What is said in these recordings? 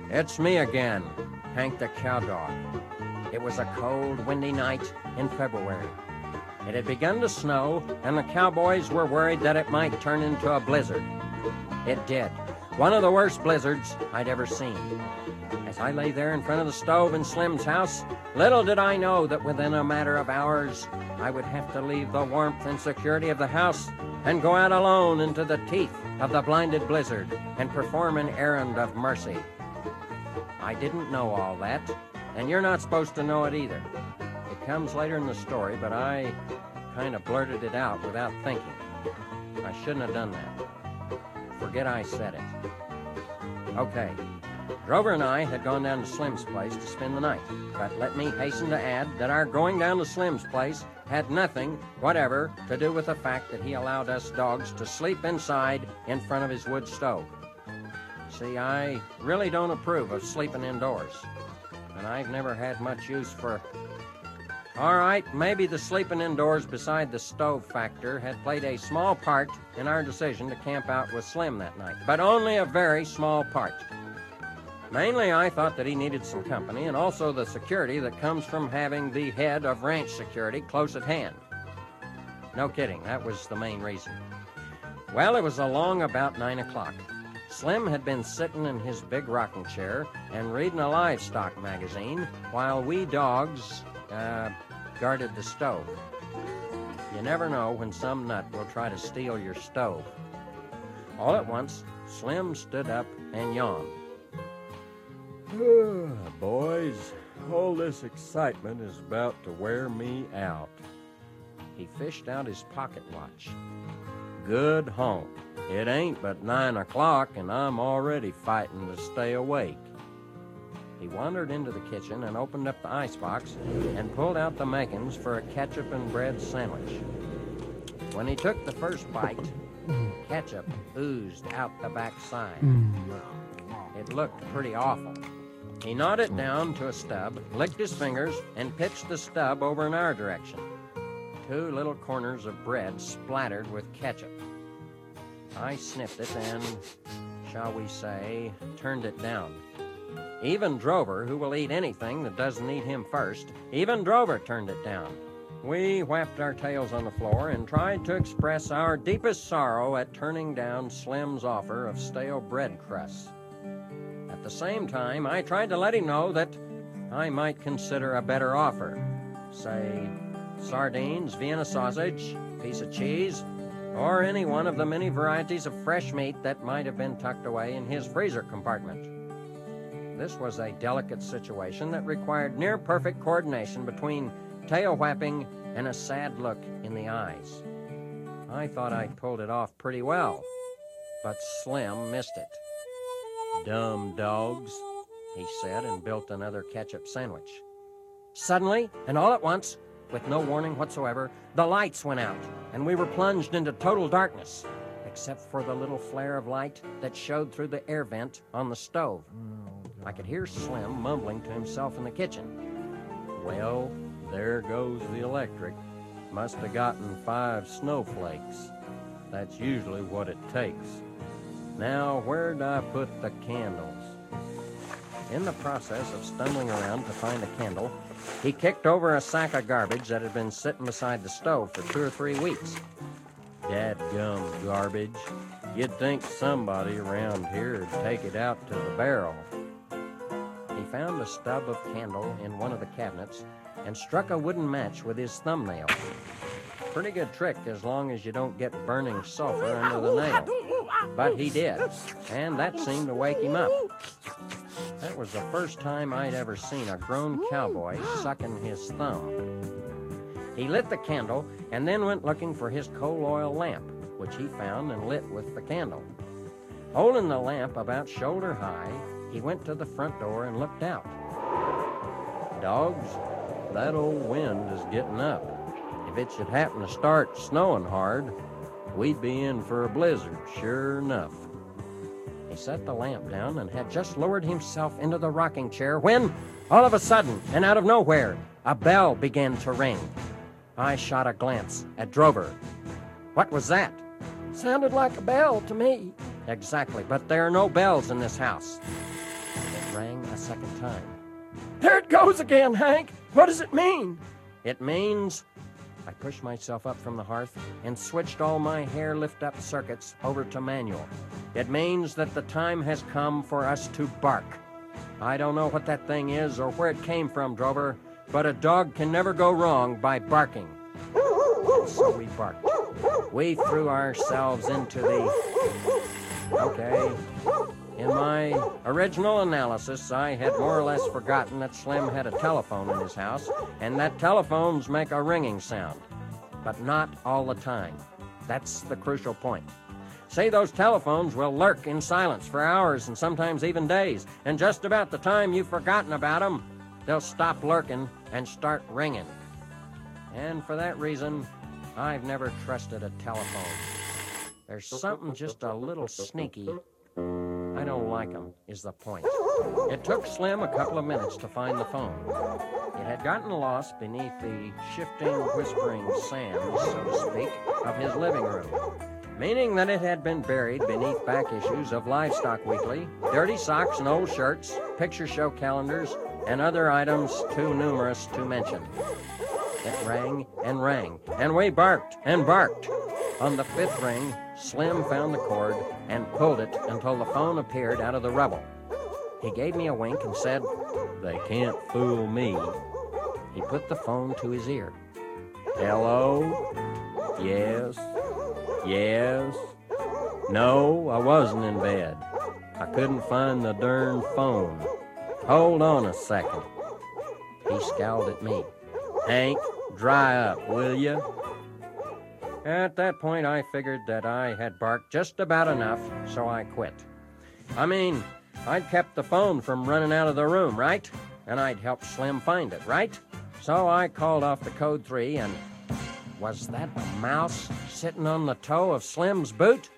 It's me again, Hank the Cowdog. It was a cold, windy night in February. It had begun to snow, and the cowboys were worried that it might turn into a blizzard. It did. One of the worst blizzards I'd ever seen. As I lay there in front of the stove in Slim's house, little did I know that within a matter of hours, I would have to leave the warmth and security of the house and go out alone into the teeth of the blinded blizzard and perform an errand of mercy. I didn't know all that, and you're not supposed to know it either. It comes later in the story, but I kind of blurted it out without thinking. I shouldn't have done that. Forget I said it. Okay, Drover and I had gone down to Slim's place to spend the night, but let me hasten to add that our going down to Slim's place had nothing whatever to do with the fact that he allowed us dogs to sleep inside in front of his wood stove. See, I really don't approve of sleeping indoors, and I've never had much use for... All right, maybe the sleeping indoors beside the stove factor had played a small part in our decision to camp out with Slim that night, but only a very small part. Mainly, I thought that he needed some company and also the security that comes from having the head of ranch security close at hand. No kidding, that was the main reason. Well, it was along about 9 o'clock. Slim had been sitting in his big rocking chair and reading a livestock magazine while we dogs guarded the stove. You never know when some nut will try to steal your stove. All at once, Slim stood up and yawned. Boys, all this excitement is about to wear me out. He fished out his pocket watch. Good honk. It ain't but 9 o'clock, and I'm already fighting to stay awake. He wandered into the kitchen and opened up the icebox and pulled out the makings for a ketchup and bread sandwich. When he took the first bite, ketchup oozed out the backside. It looked pretty awful. He gnawed it down to a stub, licked his fingers, and pitched the stub over in our direction. 2 little corners of bread splattered with ketchup. I sniffed it and, shall we say, turned it down. Even Drover, who will eat anything that doesn't eat him first, even Drover turned it down. We whapped our tails on the floor and tried to express our deepest sorrow at turning down Slim's offer of stale bread crusts. At the same time, I tried to let him know that I might consider a better offer. Say, sardines, Vienna sausage, piece of cheese, or any one of the many varieties of fresh meat that might have been tucked away in his freezer compartment. This was a delicate situation that required near-perfect coordination between tail whapping and a sad look in the eyes. I thought I'd pulled it off pretty well, but Slim missed it. Dumb dogs, he said, and built another ketchup sandwich. Suddenly, and all at once, with no warning whatsoever, the lights went out, and we were plunged into total darkness, except for the little flare of light that showed through the air vent on the stove. I could hear Slim mumbling to himself in the kitchen. Well, there goes the electric. Must have gotten 5 snowflakes. That's usually what it takes. Now, where'd I put the candles? In the process of stumbling around to find a candle, he kicked over a sack of garbage that had been sitting beside the stove for 2 or 3 weeks. Dadgum garbage. You'd think somebody around here would take it out to the barrel. He found a stub of candle in one of the cabinets and struck a wooden match with his thumbnail. Pretty good trick as long as you don't get burning sulfur under the nail. But he did, and that seemed to wake him up. That was the first time I'd ever seen a grown cowboy sucking his thumb. He lit the candle and then went looking for his coal oil lamp, which he found and lit with the candle. Holding the lamp about shoulder high, he went to the front door and looked out. Dogs, that old wind is getting up. If it should happen to start snowing hard, we'd be in for a blizzard, sure enough. He set the lamp down and had just lowered himself into the rocking chair when, all of a sudden, and out of nowhere, a bell began to ring. I shot a glance at Drover. What was that? Sounded like a bell to me. Exactly, but there are no bells in this house. It rang a second time. "There it goes again, Hank! What does it mean?" "It means..." I pushed myself up from the hearth and switched all my hair lift-up circuits over to manual. "It means that the time has come for us to bark. I don't know what that thing is or where it came from, Drover, but a dog can never go wrong by barking." And so we barked. We threw ourselves into the... Okay. In my original analysis, I had more or less forgotten that Slim had a telephone in his house, and that telephones make a ringing sound. But not all the time. That's the crucial point. See, those telephones will lurk in silence for hours and sometimes even days, and just about the time you've forgotten about them, they'll stop lurking and start ringing. And for that reason, I've never trusted a telephone. There's something just a little sneaky. I don't like them, is the point. It took Slim a couple of minutes to find the phone. It had gotten lost beneath the shifting, whispering sands, so to speak, of his living room, meaning that it had been buried beneath back issues of Livestock Weekly, dirty socks and old shirts, picture show calendars, and other items too numerous to mention. It rang, and we barked and barked. On the fifth ring, Slim found the cord and pulled it until the phone appeared out of the rubble. He gave me a wink and said, "They can't fool me." He put the phone to his ear. "Hello? Yes? Yes? No, I wasn't in bed. I couldn't find the darn phone. Hold on a second." He scowled at me. "Hank, dry up, will you?" At that point, I figured that I had barked just about enough, so I quit. I mean, I'd kept the phone from running out of the room, right? And I'd helped Slim find it, right? So I called off the code 3, and was that a mouse sitting on the toe of Slim's boot?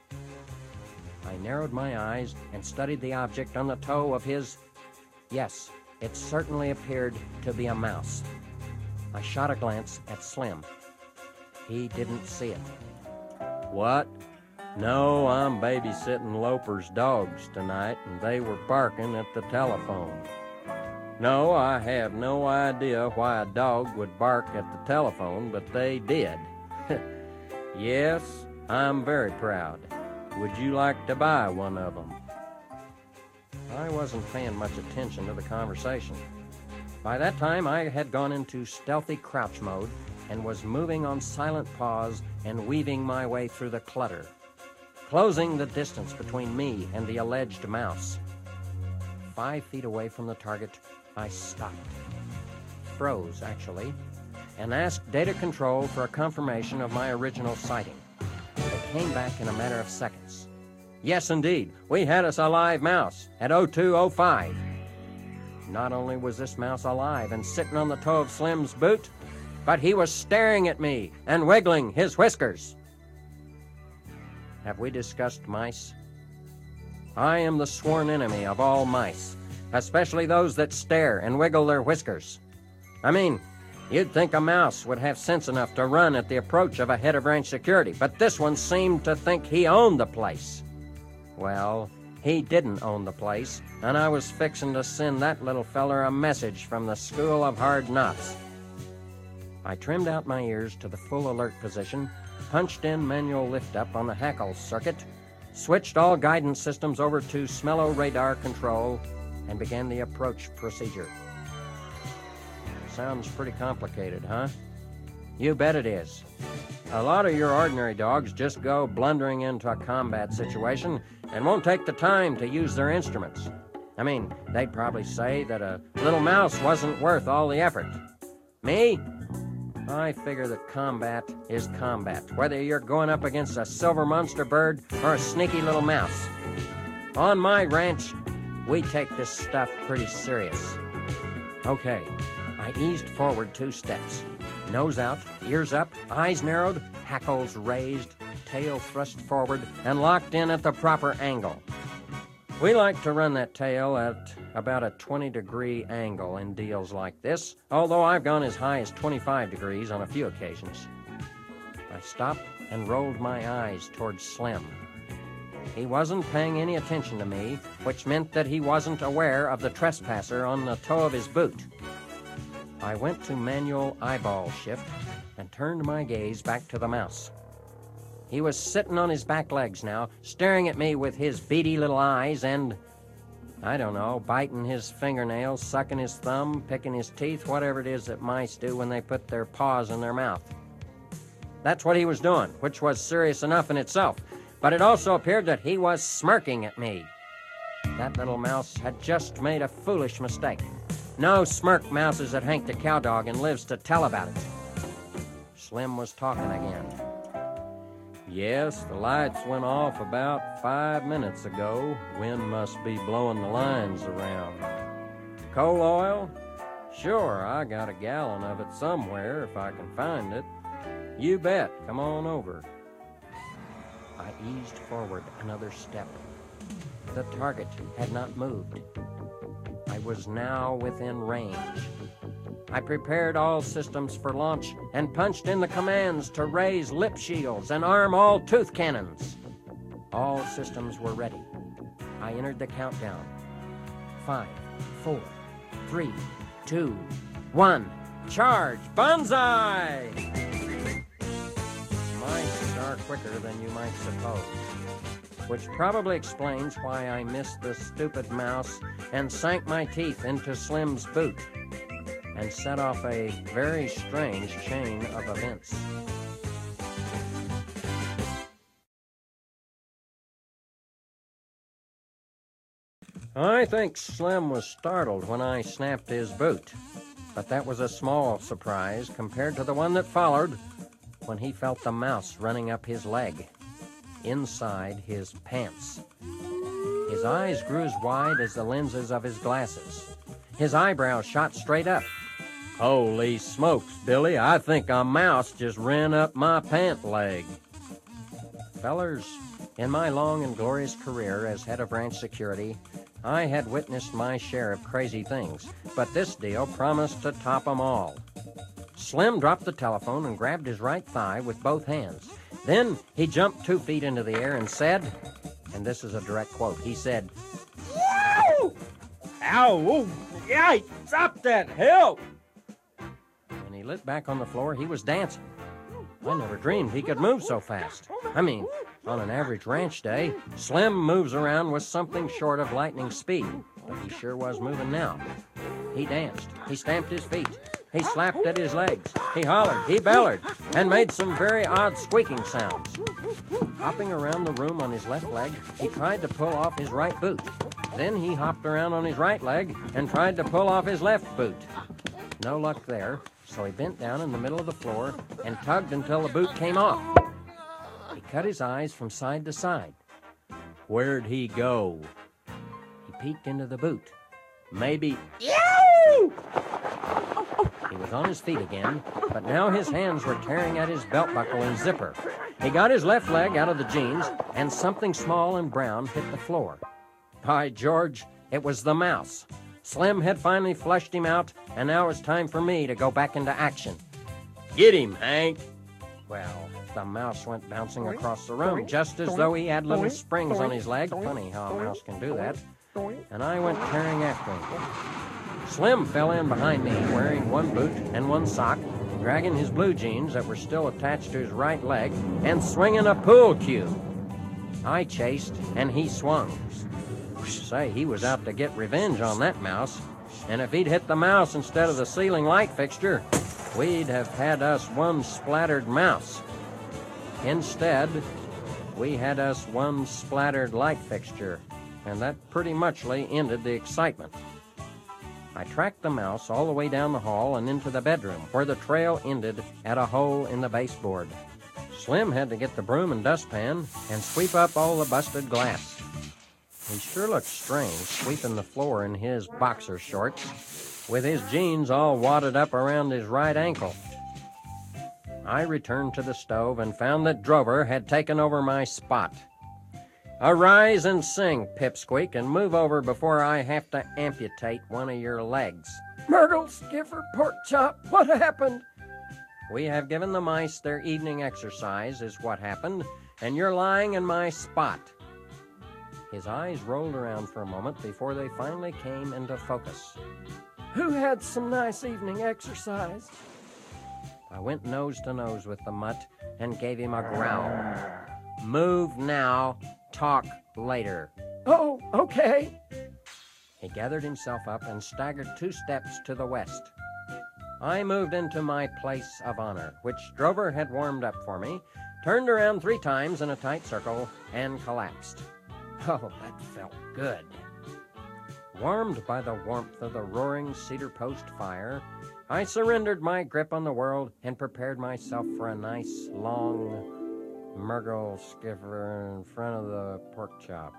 I narrowed my eyes and studied the object on the toe of his... Yes, it certainly appeared to be a mouse. I shot a glance at Slim. He didn't see it. "What? No, I'm babysitting Loper's dogs tonight, and they were barking at the telephone." "No, I have no idea why a dog would bark at the telephone, but they did." "Yes, I'm very proud. Would you like to buy one of them?" I wasn't paying much attention to the conversation. By that time, I had gone into stealthy crouch mode and was moving on silent paws and weaving my way through the clutter, closing the distance between me and the alleged mouse. 5 feet away from the target, I stopped. Froze, actually, and asked data control for a confirmation of my original sighting. It came back in a matter of seconds. Yes, indeed, we had us a live mouse at 0205. Not only was this mouse alive and sitting on the toe of Slim's boot, but he was staring at me and wiggling his whiskers. Have we discussed mice? I am the sworn enemy of all mice, especially those that stare and wiggle their whiskers. I mean, you'd think a mouse would have sense enough to run at the approach of a head of ranch security, but this one seemed to think he owned the place. Well, he didn't own the place, and I was fixing to send that little feller a message from the School of Hard Knocks. I trimmed out my ears to the full alert position, punched in manual lift-up on the Hackle circuit, switched all guidance systems over to Smello radar control, and began the approach procedure. Sounds pretty complicated, huh? You bet it is. A lot of your ordinary dogs just go blundering into a combat situation and won't take the time to use their instruments. I mean, they'd probably say that a little mouse wasn't worth all the effort. Me? I figure that combat is combat, whether you're going up against a silver monster bird or a sneaky little mouse. On my ranch, we take this stuff pretty serious. Okay, I eased forward 2 steps. Nose out, ears up, eyes narrowed, hackles raised, tail thrust forward, and locked in at the proper angle. We like to run that tail at about a 20-degree angle in deals like this, although I've gone as high as 25 degrees on a few occasions. I stopped and rolled my eyes towards Slim. He wasn't paying any attention to me, which meant that he wasn't aware of the trespasser on the toe of his boot. I went to manual eyeball shift and turned my gaze back to the mouse. He was sitting on his back legs now, staring at me with his beady little eyes and, I don't know, biting his fingernails, sucking his thumb, picking his teeth, whatever it is that mice do when they put their paws in their mouth. That's what he was doing, which was serious enough in itself, but it also appeared that he was smirking at me. That little mouse had just made a foolish mistake. No smirk mouses at Hank the Cowdog and lives to tell about it. Slim was talking again. Yes, the lights went off about 5 minutes ago. Wind must be blowing the lines around. Coal oil? Sure, I got a gallon of it somewhere if I can find it. You bet. Come on over. I eased forward another step. The target had not moved. I was now within range. I prepared all systems for launch and punched in the commands to raise lip shields and arm all tooth cannons. All systems were ready. I entered the countdown. 5, 4, 3, 2, 1. Charge! Banzai! Mice are quicker than you might suppose, which probably explains why I missed the stupid mouse and sank my teeth into Slim's boot and set off a very strange chain of events. I think Slim was startled when I snapped his boot, but that was a small surprise compared to the one that followed when he felt the mouse running up his leg, inside his pants. His eyes grew as wide as the lenses of his glasses. His eyebrows shot straight up. Holy smokes, Billy, I think a mouse just ran up my pant leg. Fellers, in my long and glorious career as head of ranch security, I had witnessed my share of crazy things, but this deal promised to top 'em all. Slim dropped the telephone and grabbed his right thigh with both hands. Then he jumped 2 feet into the air and said, and this is a direct quote, he said, "Ow! Ow! Yikes! Stop that! Help!" When he lit back on the floor, he was dancing. I never dreamed he could move so fast. I mean, on an average ranch day, Slim moves around with something short of lightning speed, but he sure was moving now. He danced. He stamped his feet. He slapped at his legs. He hollered. He bellered and made some very odd squeaking sounds. Hopping around the room on his left leg, he tried to pull off his right boot. Then he hopped around on his right leg and tried to pull off his left boot. No luck there, so he bent down in the middle of the floor and tugged until the boot came off. He cut his eyes from side to side. Where'd he go? He peeked into the boot. Maybe... Yow! He was on his feet again, but now his hands were tearing at his belt buckle and zipper. He got his left leg out of the jeans, and something small and brown hit the floor. By George, it was the mouse. Slim had finally flushed him out, and now it was time for me to go back into action. Get him, Hank! Well, the mouse went bouncing across the room, just as though he had little springs on his leg. Funny how a mouse can do that. And I went tearing after him. Slim fell in behind me, wearing one boot and one sock, dragging his blue jeans that were still attached to his right leg, and swinging a pool cue. I chased, and he swung. Say, he was out to get revenge on that mouse, and if he'd hit the mouse instead of the ceiling light fixture, we'd have had us one splattered mouse. Instead, we had us one splattered light fixture, and that pretty muchly ended the excitement. I tracked the mouse all the way down the hall and into the bedroom, where the trail ended at a hole in the baseboard. Slim had to get the broom and dustpan and sweep up all the busted glass. He sure looked strange, sweeping the floor in his boxer shorts, with his jeans all wadded up around his right ankle. I returned to the stove and found that Drover had taken over my spot. Arise and sing, Pipsqueak, and move over before I have to amputate one of your legs. Myrtle, Skipper, Porkchop, what happened? We have given the mice their evening exercise, is what happened, and you're lying in my spot. His eyes rolled around for a moment before they finally came into focus. Who had some nice evening exercise? I went nose to nose with the mutt and gave him a growl. Move now, talk later. Oh, okay. He gathered himself up and staggered 2 steps to the west. I moved into my place of honor, which Drover had warmed up for me, turned around 3 times in a tight circle, and collapsed. Oh, that felt good. Warmed by the warmth of the roaring cedar post fire, I surrendered my grip on the world and prepared myself for a nice, long Murgle skipper in front of the pork chop.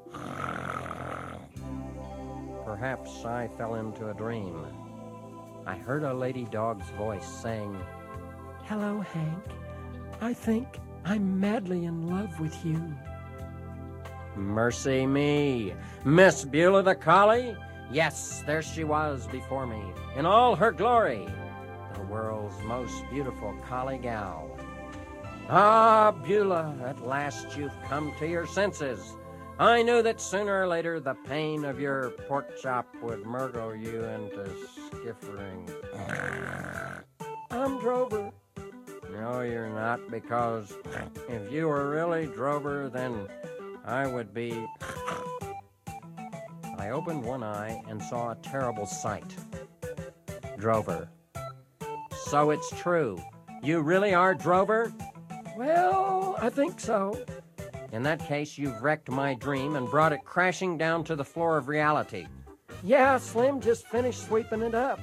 Perhaps I fell into a dream. I heard a lady dog's voice saying, Hello, Hank. I think I'm madly in love with you. Mercy me! Miss Beulah the collie? Yes, there she was before me, in all her glory, the world's most beautiful collie gal. Ah, Beulah, at last you've come to your senses. I knew that sooner or later the pain of your pork chop would murgle you into skiffering. I'm Drover. No, you're not, because if you were really Drover, then I would be... I opened one eye and saw a terrible sight. Drover. So it's true. You really are Drover? Well, I think so. In that case, you've wrecked my dream and brought it crashing down to the floor of reality. Yeah, Slim just finished sweeping it up.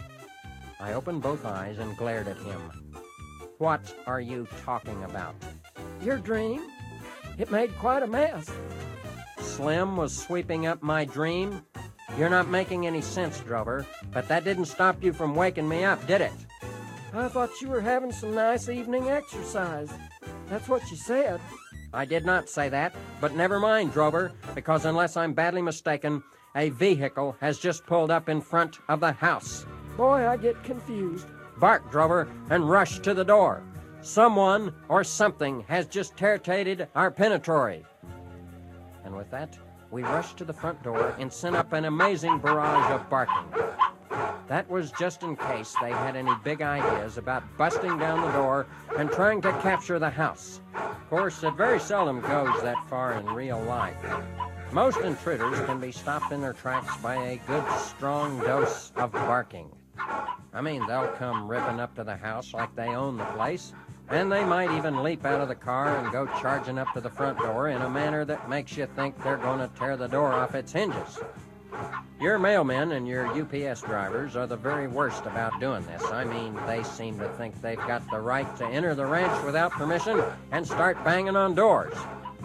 I opened both eyes and glared at him. What are you talking about? Your dream? It made quite a mess. Slim was sweeping up my dream? You're not making any sense, Drover, but that didn't stop you from waking me up, did it? I thought you were having some nice evening exercise. That's what you said. I did not say that, but never mind, Drover, because unless I'm badly mistaken, a vehicle has just pulled up in front of the house. Boy, I get confused. Bark, Drover, and rush to the door. Someone or something has just tear-tated our penetratory. And with that, we rushed to the front door and sent up an amazing barrage of barking. That was just in case they had any big ideas about busting down the door and trying to capture the house. Of course, it very seldom goes that far in real life. Most intruders can be stopped in their tracks by a good, strong dose of barking. I mean, they'll come ripping up to the house like they own the place, and they might even leap out of the car and go charging up to the front door in a manner that makes you think they're going to tear the door off its hinges. Your mailmen and your UPS drivers are the very worst about doing this. I mean, they seem to think they've got the right to enter the ranch without permission and start banging on doors.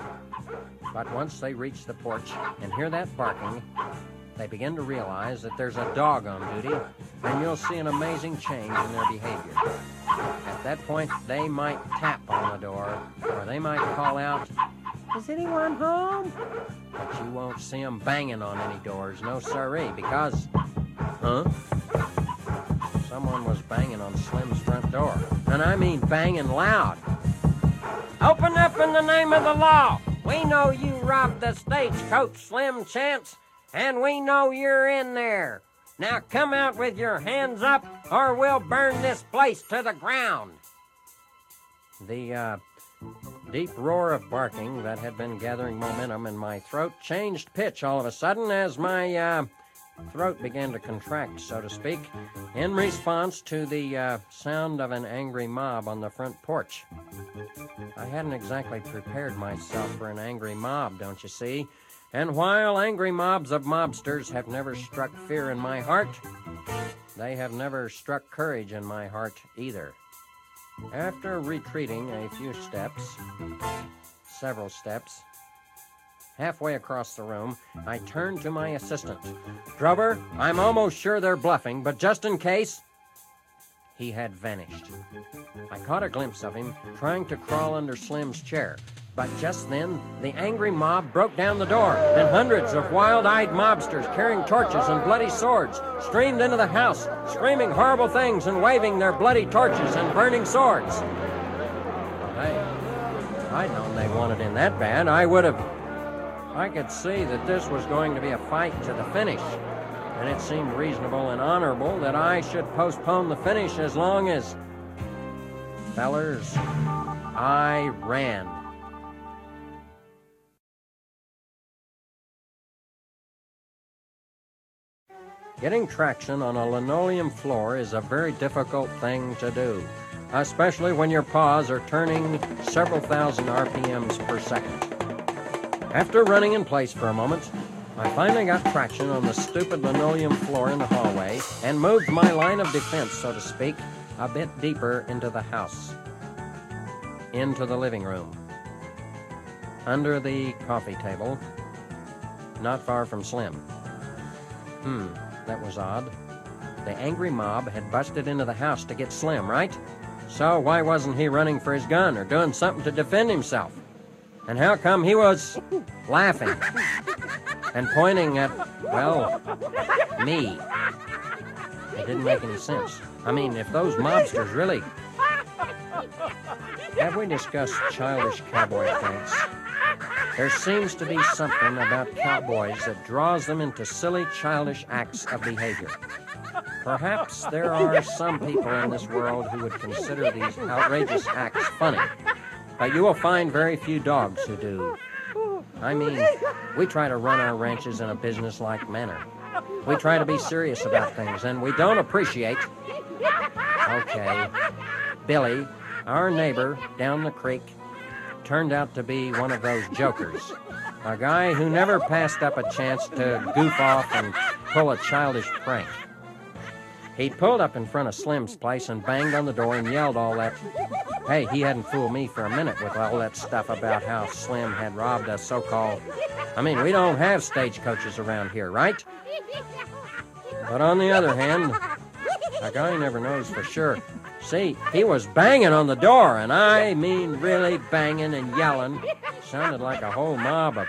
But once they reach the porch and hear that barking, they begin to realize that there's a dog on duty, and you'll see an amazing change in their behavior. At that point, they might tap on the door, or they might call out, "Is anyone home?" But you won't see them banging on any doors, no siree, because... Huh? Someone was banging on Slim's front door. And I mean banging loud. "Open up in the name of the law! We know you robbed the stagecoach, Slim Chance, and we know you're in there. Now come out with your hands up, or we'll burn this place to the ground." The deep roar of barking that had been gathering momentum in my throat changed pitch all of a sudden as my throat began to contract, so to speak, in response to the sound of an angry mob on the front porch. I hadn't exactly prepared myself for an angry mob, don't you see? And while angry mobs of mobsters have never struck fear in my heart, they have never struck courage in my heart either. After retreating a few steps, several steps, halfway across the room, I turned to my assistant. "Drover, I'm almost sure they're bluffing, but just in case..." He had vanished. I caught a glimpse of him trying to crawl under Slim's chair. But just then, the angry mob broke down the door, and hundreds of wild-eyed mobsters carrying torches and bloody swords streamed into the house, screaming horrible things and waving their bloody torches and burning swords. Well, hey, if I'd known they wanted in that bad, I would have... I could see that this was going to be a fight to the finish, and it seemed reasonable and honorable that I should postpone the finish as long as... Fellers, I ran. Getting traction on a linoleum floor is a very difficult thing to do, especially when your paws are turning several thousand RPMs per second. After running in place for a moment, I finally got traction on the stupid linoleum floor in the hallway and moved my line of defense, so to speak, a bit deeper into the house. Into the living room. Under the coffee table, not far from Slim. That was odd. The angry mob had busted into the house to get Slim, right? So why wasn't he running for his gun or doing something to defend himself? And how come he was laughing and pointing at, well, me? It didn't make any sense. I mean, if those mobsters really... Have we discussed childish cowboy things? There seems to be something about cowboys that draws them into silly, childish acts of behavior. Perhaps there are some people in this world who would consider these outrageous acts funny, but you will find very few dogs who do. I mean, we try to run our ranches in a business-like manner. We try to be serious about things, and we don't appreciate... Okay, Billy, our neighbor down the creek, turned out to be one of those jokers. A guy who never passed up a chance to goof off and pull a childish prank. He pulled up in front of Slim's place and banged on the door and yelled all that. Hey, he hadn't fooled me for a minute with all that stuff about how Slim had robbed a so-called... I mean, we don't have stagecoaches around here, right? But on the other hand, a guy never knows for sure. See, he was banging on the door, and I mean really banging and yelling. Sounded like a whole mob of...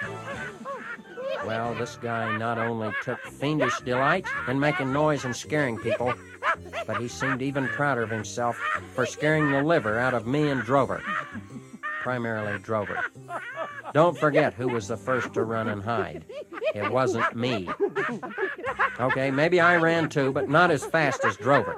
Well, this guy not only took fiendish delight in making noise and scaring people, but he seemed even prouder of himself for scaring the liver out of me and Drover. Primarily Drover. Don't forget who was the first to run and hide. It wasn't me. Okay, maybe I ran too, but not as fast as Drover.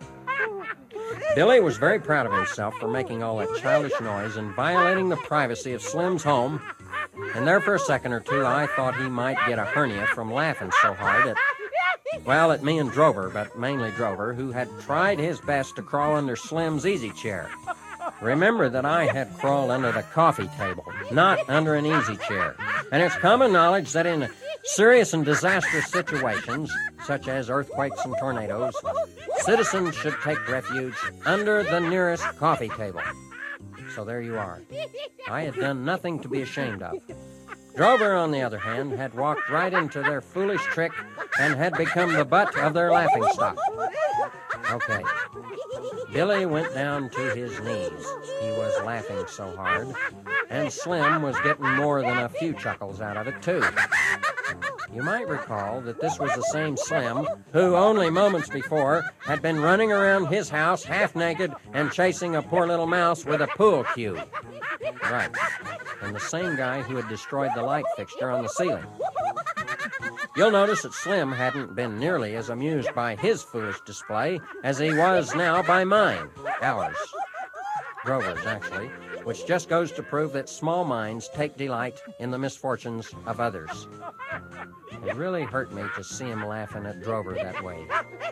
Billy was very proud of himself for making all that childish noise and violating the privacy of Slim's home, and there for a second or two I thought he might get a hernia from laughing so hard at me and Drover, but mainly Drover, who had tried his best to crawl under Slim's easy chair. Remember that I had crawled under the coffee table, not under an easy chair, and it's common knowledge that in serious and disastrous situations, such as earthquakes and tornadoes, citizens should take refuge under the nearest coffee table. So there you are. I had done nothing to be ashamed of. Drover, on the other hand, had walked right into their foolish trick and had become the butt of their laughingstock. Okay. Billy went down to his knees. He was laughing so hard, and Slim was getting more than a few chuckles out of it, too. You might recall that this was the same Slim who, only moments before, had been running around his house half-naked and chasing a poor little mouse with a pool cue. Right. And the same guy who had destroyed the light fixture on the ceiling. You'll notice that Slim hadn't been nearly as amused by his foolish display as he was now by mine. Ours. Drover's, actually. Which just goes to prove that small minds take delight in the misfortunes of others. It really hurt me to see him laughing at Drover that way.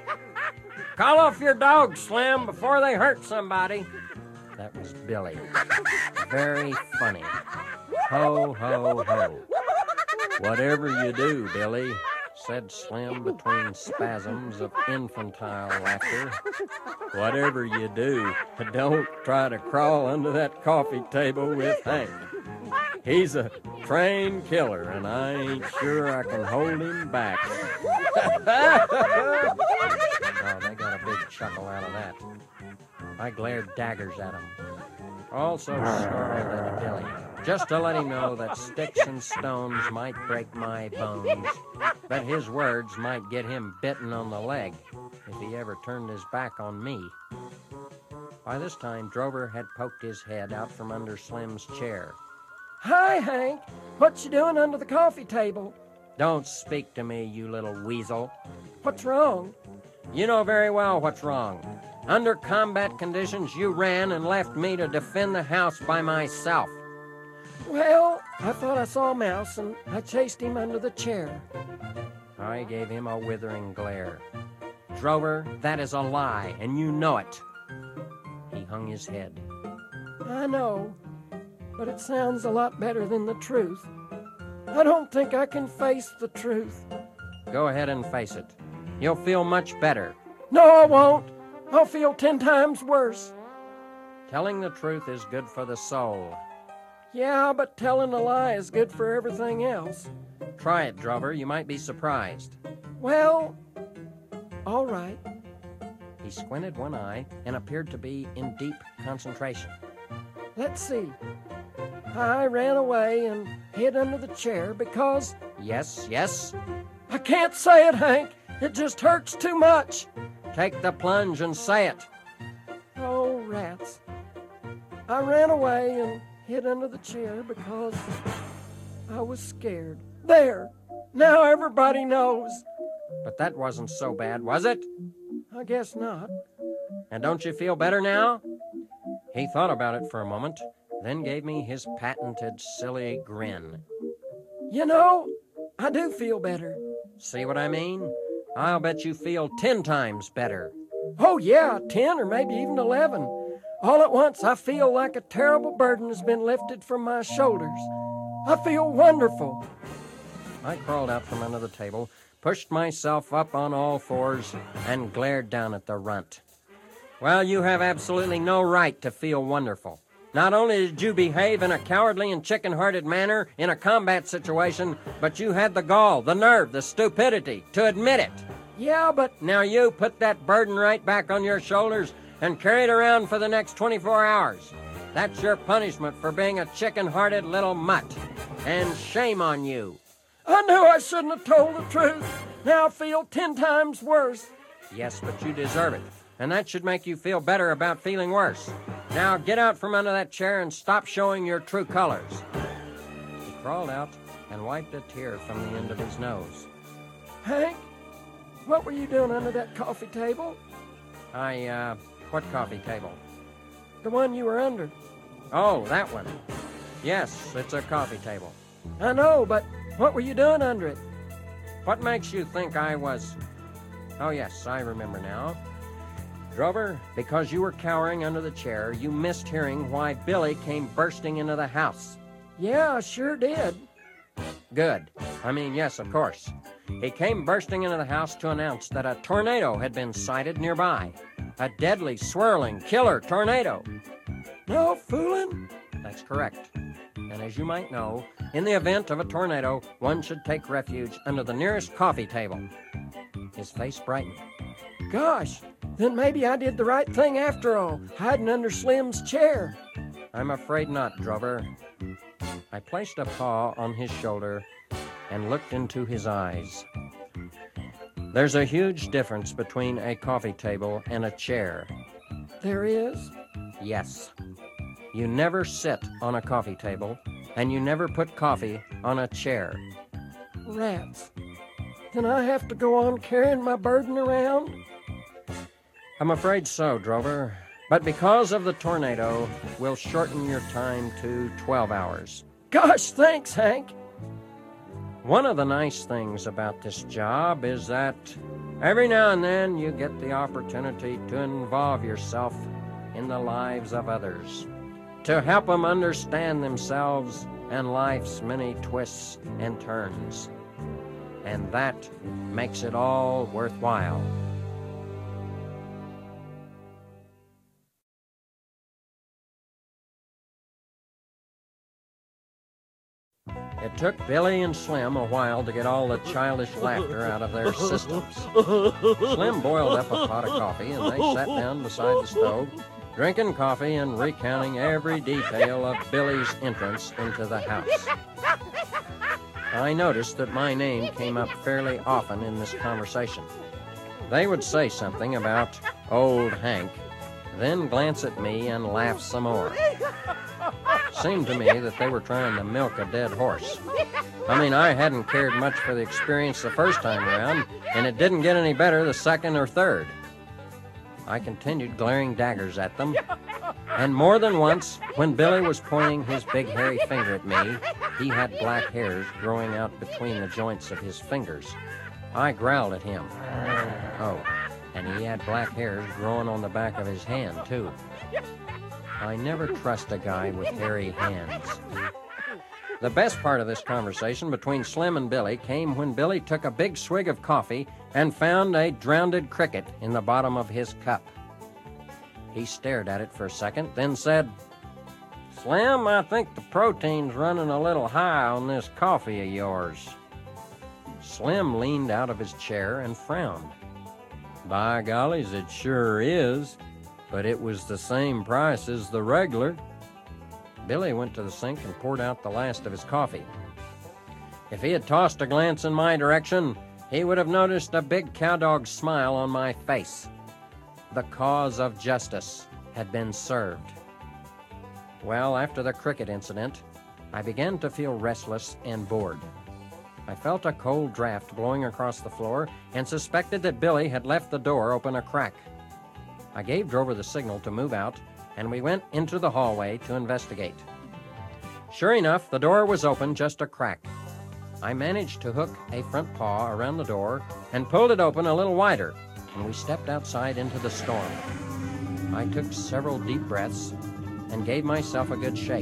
Call off your dogs, Slim, before they hurt somebody. That was Billy. Very funny. Ho, ho, ho. Whatever you do, Billy, said Slim between spasms of infantile laughter. Whatever you do, don't try to crawl under that coffee table with Hank. He's a trained killer, and I ain't sure I can hold him back. Oh, they got a big chuckle out of that. I glared daggers at him. Also snarled at Billy, just to let him know that sticks and stones might break my bones, but his words might get him bitten on the leg if he ever turned his back on me. By this time, Drover had poked his head out from under Slim's chair. Hi, Hank. What you doing under the coffee table? Don't speak to me, you little weasel. What's wrong? You know very well what's wrong. Under combat conditions, you ran and left me to defend the house by myself. Well, I thought I saw a mouse, and I chased him under the chair. I gave him a withering glare. Drover, that is a lie, and you know it. He hung his head. I know, but it sounds a lot better than the truth. I don't think I can face the truth. Go ahead and face it. You'll feel much better. No, I won't. I'll feel 10 times worse. Telling the truth is good for the soul. Yeah, but telling a lie is good for everything else. Try it, Drover. You might be surprised. Well, all right. He squinted one eye and appeared to be in deep concentration. Let's see. I ran away and hid under the chair because... Yes? I can't say it, Hank. It just hurts too much. Take the plunge and say it. Oh, rats. I ran away and hid under the chair because I was scared. There. Now everybody knows. But that wasn't so bad, was it? I guess not. And don't you feel better now? He thought about it for a moment, then gave me his patented silly grin. You know, I do feel better. See what I mean? I'll bet you feel 10 times better. Oh, yeah, 10 or maybe even 11. All at once, I feel like a terrible burden has been lifted from my shoulders. I feel wonderful. I crawled out from under the table, pushed myself up on all fours, and glared down at the runt. Well, you have absolutely no right to feel wonderful. Not only did you behave in a cowardly and chicken-hearted manner in a combat situation, but you had the gall, the nerve, the stupidity to admit it. Yeah, but... Now you put that burden right back on your shoulders and carry it around for the next 24 hours. That's your punishment for being a chicken-hearted little mutt. And shame on you. I knew I shouldn't have told the truth. Now I feel 10 times worse. Yes, but you deserve it. And that should make you feel better about feeling worse. Now get out from under that chair and stop showing your true colors. He crawled out and wiped a tear from the end of his nose. Hank, what were you doing under that coffee table? What coffee table? The one you were under. Oh, that one. Yes, it's a coffee table. I know, but what were you doing under it? What makes you think I was... Oh, yes, I remember now. Drover, because you were cowering under the chair, you missed hearing why Billy came bursting into the house. Yeah, I sure did. Good. Yes, of course. He came bursting into the house to announce that a tornado had been sighted nearby. A deadly, swirling, killer tornado. No fooling? That's correct. And as you might know, in the event of a tornado, one should take refuge under the nearest coffee table. His face brightened. Gosh, then maybe I did the right thing after all, hiding under Slim's chair. I'm afraid not, Drover. I placed a paw on his shoulder and looked into his eyes. There's a huge difference between a coffee table and a chair. There is? Yes. You never sit on a coffee table, and you never put coffee on a chair. Rats. Then I have to go on carrying my burden around? I'm afraid so, Drover. But because of the tornado, we'll shorten your time to 12 hours. Gosh, thanks, Hank. One of the nice things about this job is that every now and then you get the opportunity to involve yourself in the lives of others, to help them understand themselves and life's many twists and turns. And that makes it all worthwhile. It took Billy and Slim a while to get all the childish laughter out of their systems. Slim boiled up a pot of coffee, and they sat down beside the stove, drinking coffee and recounting every detail of Billy's entrance into the house. I noticed that my name came up fairly often in this conversation. They would say something about old Hank, then glance at me and laugh some more. seemed to me that they were trying to milk a dead horse. I mean, I hadn't cared much for the experience the first time around, and it didn't get any better the second or third. I continued glaring daggers at them, and more than once, when Billy was pointing his big hairy finger at me, he had black hairs growing out between the joints of his fingers. I growled at him. Oh, and he had black hairs growing on the back of his hand, too. I never trust a guy with hairy hands. The best part of this conversation between Slim and Billy came when Billy took a big swig of coffee and found a drowned cricket in the bottom of his cup. He stared at it for a second, then said, "Slim, I think the protein's running a little high on this coffee of yours." Slim leaned out of his chair and frowned. "By gollies, it sure is, but it was the same price as the regular." Billy went to the sink and poured out the last of his coffee. If he had tossed a glance in my direction, he would have noticed a big cowdog smile on my face. The cause of justice had been served. Well, after the cricket incident, I began to feel restless and bored. I felt a cold draft blowing across the floor and suspected that Billy had left the door open a crack. I gave Drover the signal to move out, and we went into the hallway to investigate. Sure enough, the door was open just a crack. I managed to hook a front paw around the door and pulled it open a little wider, and we stepped outside into the storm. I took several deep breaths and gave myself a good shake.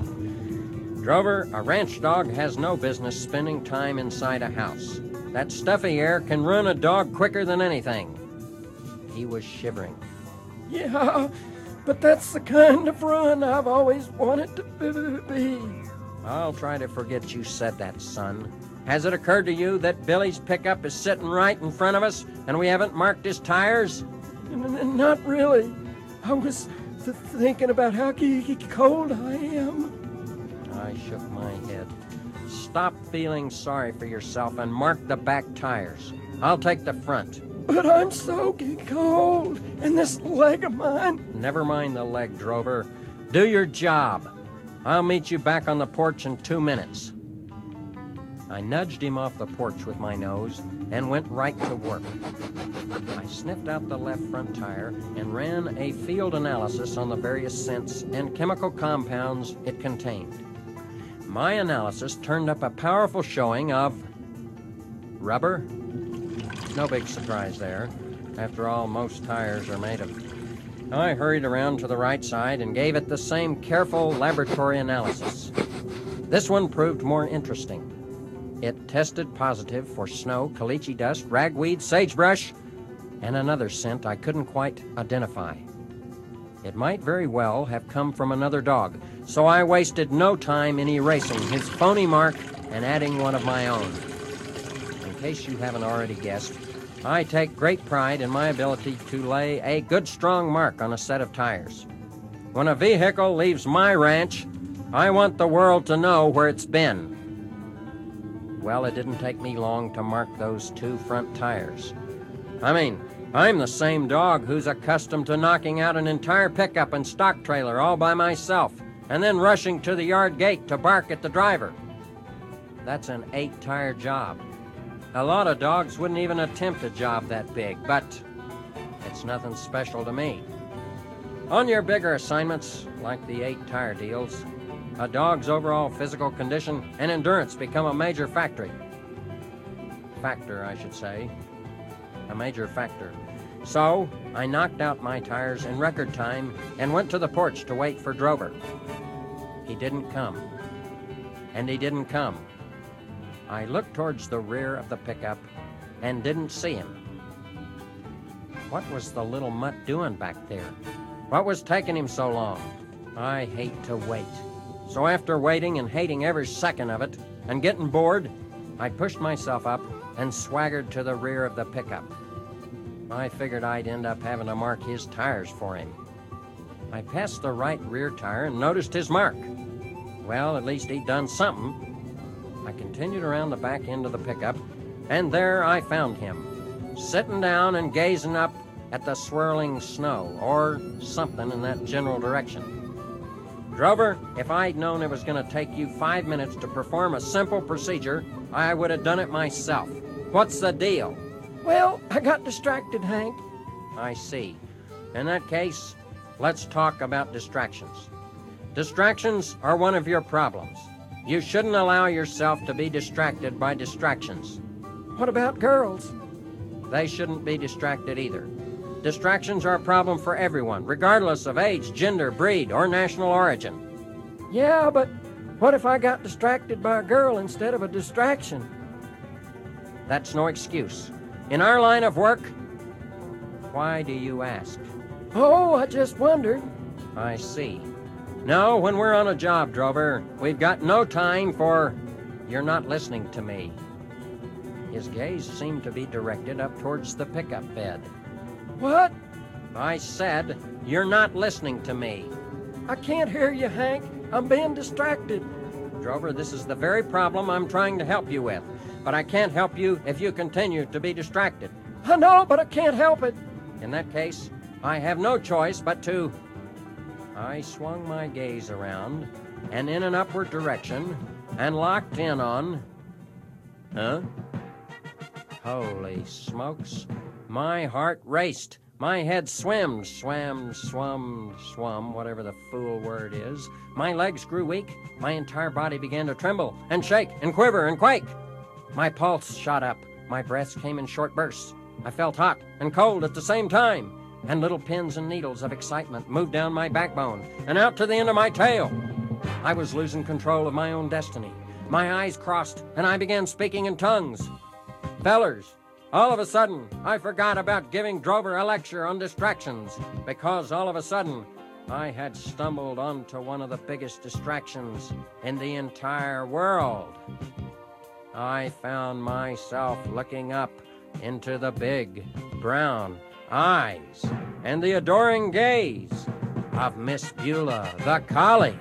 Drover, a ranch dog has no business spending time inside a house. That stuffy air can ruin a dog quicker than anything. He was shivering. Yeah, but that's the kind of ruin I've always wanted to be. I'll try to forget you said that, son. Has it occurred to you that Billy's pickup is sitting right in front of us and we haven't marked his tires? Not really. I was thinking about how cold I am. I shook my head. Stop feeling sorry for yourself and mark the back tires. I'll take the front. But I'm so cold, and this leg of mine... Never mind the leg, Drover. Do your job. I'll meet you back on the porch in 2 minutes. I nudged him off the porch with my nose and went right to work. I sniffed out the left front tire and ran a field analysis on the various scents and chemical compounds it contained. My analysis turned up a powerful showing of rubber. No big surprise there. After all, most tires are made of. I hurried around to the right side and gave it the same careful laboratory analysis. This one proved more interesting. It tested positive for snow, caliche dust, ragweed, sagebrush, and another scent I couldn't quite identify. It might very well have come from another dog, so I wasted no time in erasing his phony mark and adding one of my own. In case you haven't already guessed, I take great pride in my ability to lay a good strong mark on a set of tires. When a vehicle leaves my ranch, I want the world to know where it's been. Well, it didn't take me long to mark those 2 front tires. I mean, I'm the same dog who's accustomed to knocking out an entire pickup and stock trailer all by myself and then rushing to the yard gate to bark at the driver. That's an 8-tire job. A lot of dogs wouldn't even attempt a job that big, but it's nothing special to me. On your bigger assignments, like the 8-tire deals, a dog's overall physical condition and endurance become a major factor, I should say. A major factor. So, I knocked out my tires in record time and went to the porch to wait for Drover. He didn't come. And he didn't come. I looked towards the rear of the pickup and didn't see him. What was the little mutt doing back there? What was taking him so long? I hate to wait. So after waiting and hating every second of it and getting bored, I pushed myself up and swaggered to the rear of the pickup. I figured I'd end up having to mark his tires for him. I passed the right rear tire and noticed his mark. Well, at least he'd done something. I continued around the back end of the pickup, and there I found him, sitting down and gazing up at the swirling snow, or something in that general direction. Drover, if I'd known it was going to take you 5 minutes to perform a simple procedure, I would have done it myself. What's the deal? Well, I got distracted, Hank. I see. In that case, let's talk about distractions. Distractions are one of your problems. You shouldn't allow yourself to be distracted by distractions. What about girls? They shouldn't be distracted either. Distractions are a problem for everyone, regardless of age, gender, breed, or national origin. Yeah, but what if I got distracted by a girl instead of a distraction? That's no excuse. In our line of work, why do you ask? Oh, I just wondered. I see. No, when we're on a job, Drover, we've got no time for... You're not listening to me. His gaze seemed to be directed up towards the pickup bed. What? I said, you're not listening to me. I can't hear you, Hank. I'm being distracted. Drover, this is the very problem I'm trying to help you with. But I can't help you if you continue to be distracted. I know, but I can't help it. In that case, I have no choice but to... I swung my gaze around and in an upward direction and locked in on... Huh? Holy smokes. My heart raced. My head swam, whatever the fool word is. My legs grew weak. My entire body began to tremble and shake and quiver and quake. My pulse shot up. My breaths came in short bursts. I felt hot and cold at the same time. And little pins and needles of excitement moved down my backbone and out to the end of my tail. I was losing control of my own destiny. My eyes crossed, and I began speaking in tongues. Fellers, all of a sudden, I forgot about giving Drover a lecture on distractions, because all of a sudden, I had stumbled onto one of the biggest distractions in the entire world. I found myself looking up into the big, brown eyes and the adoring gaze of Miss Beulah, the collie.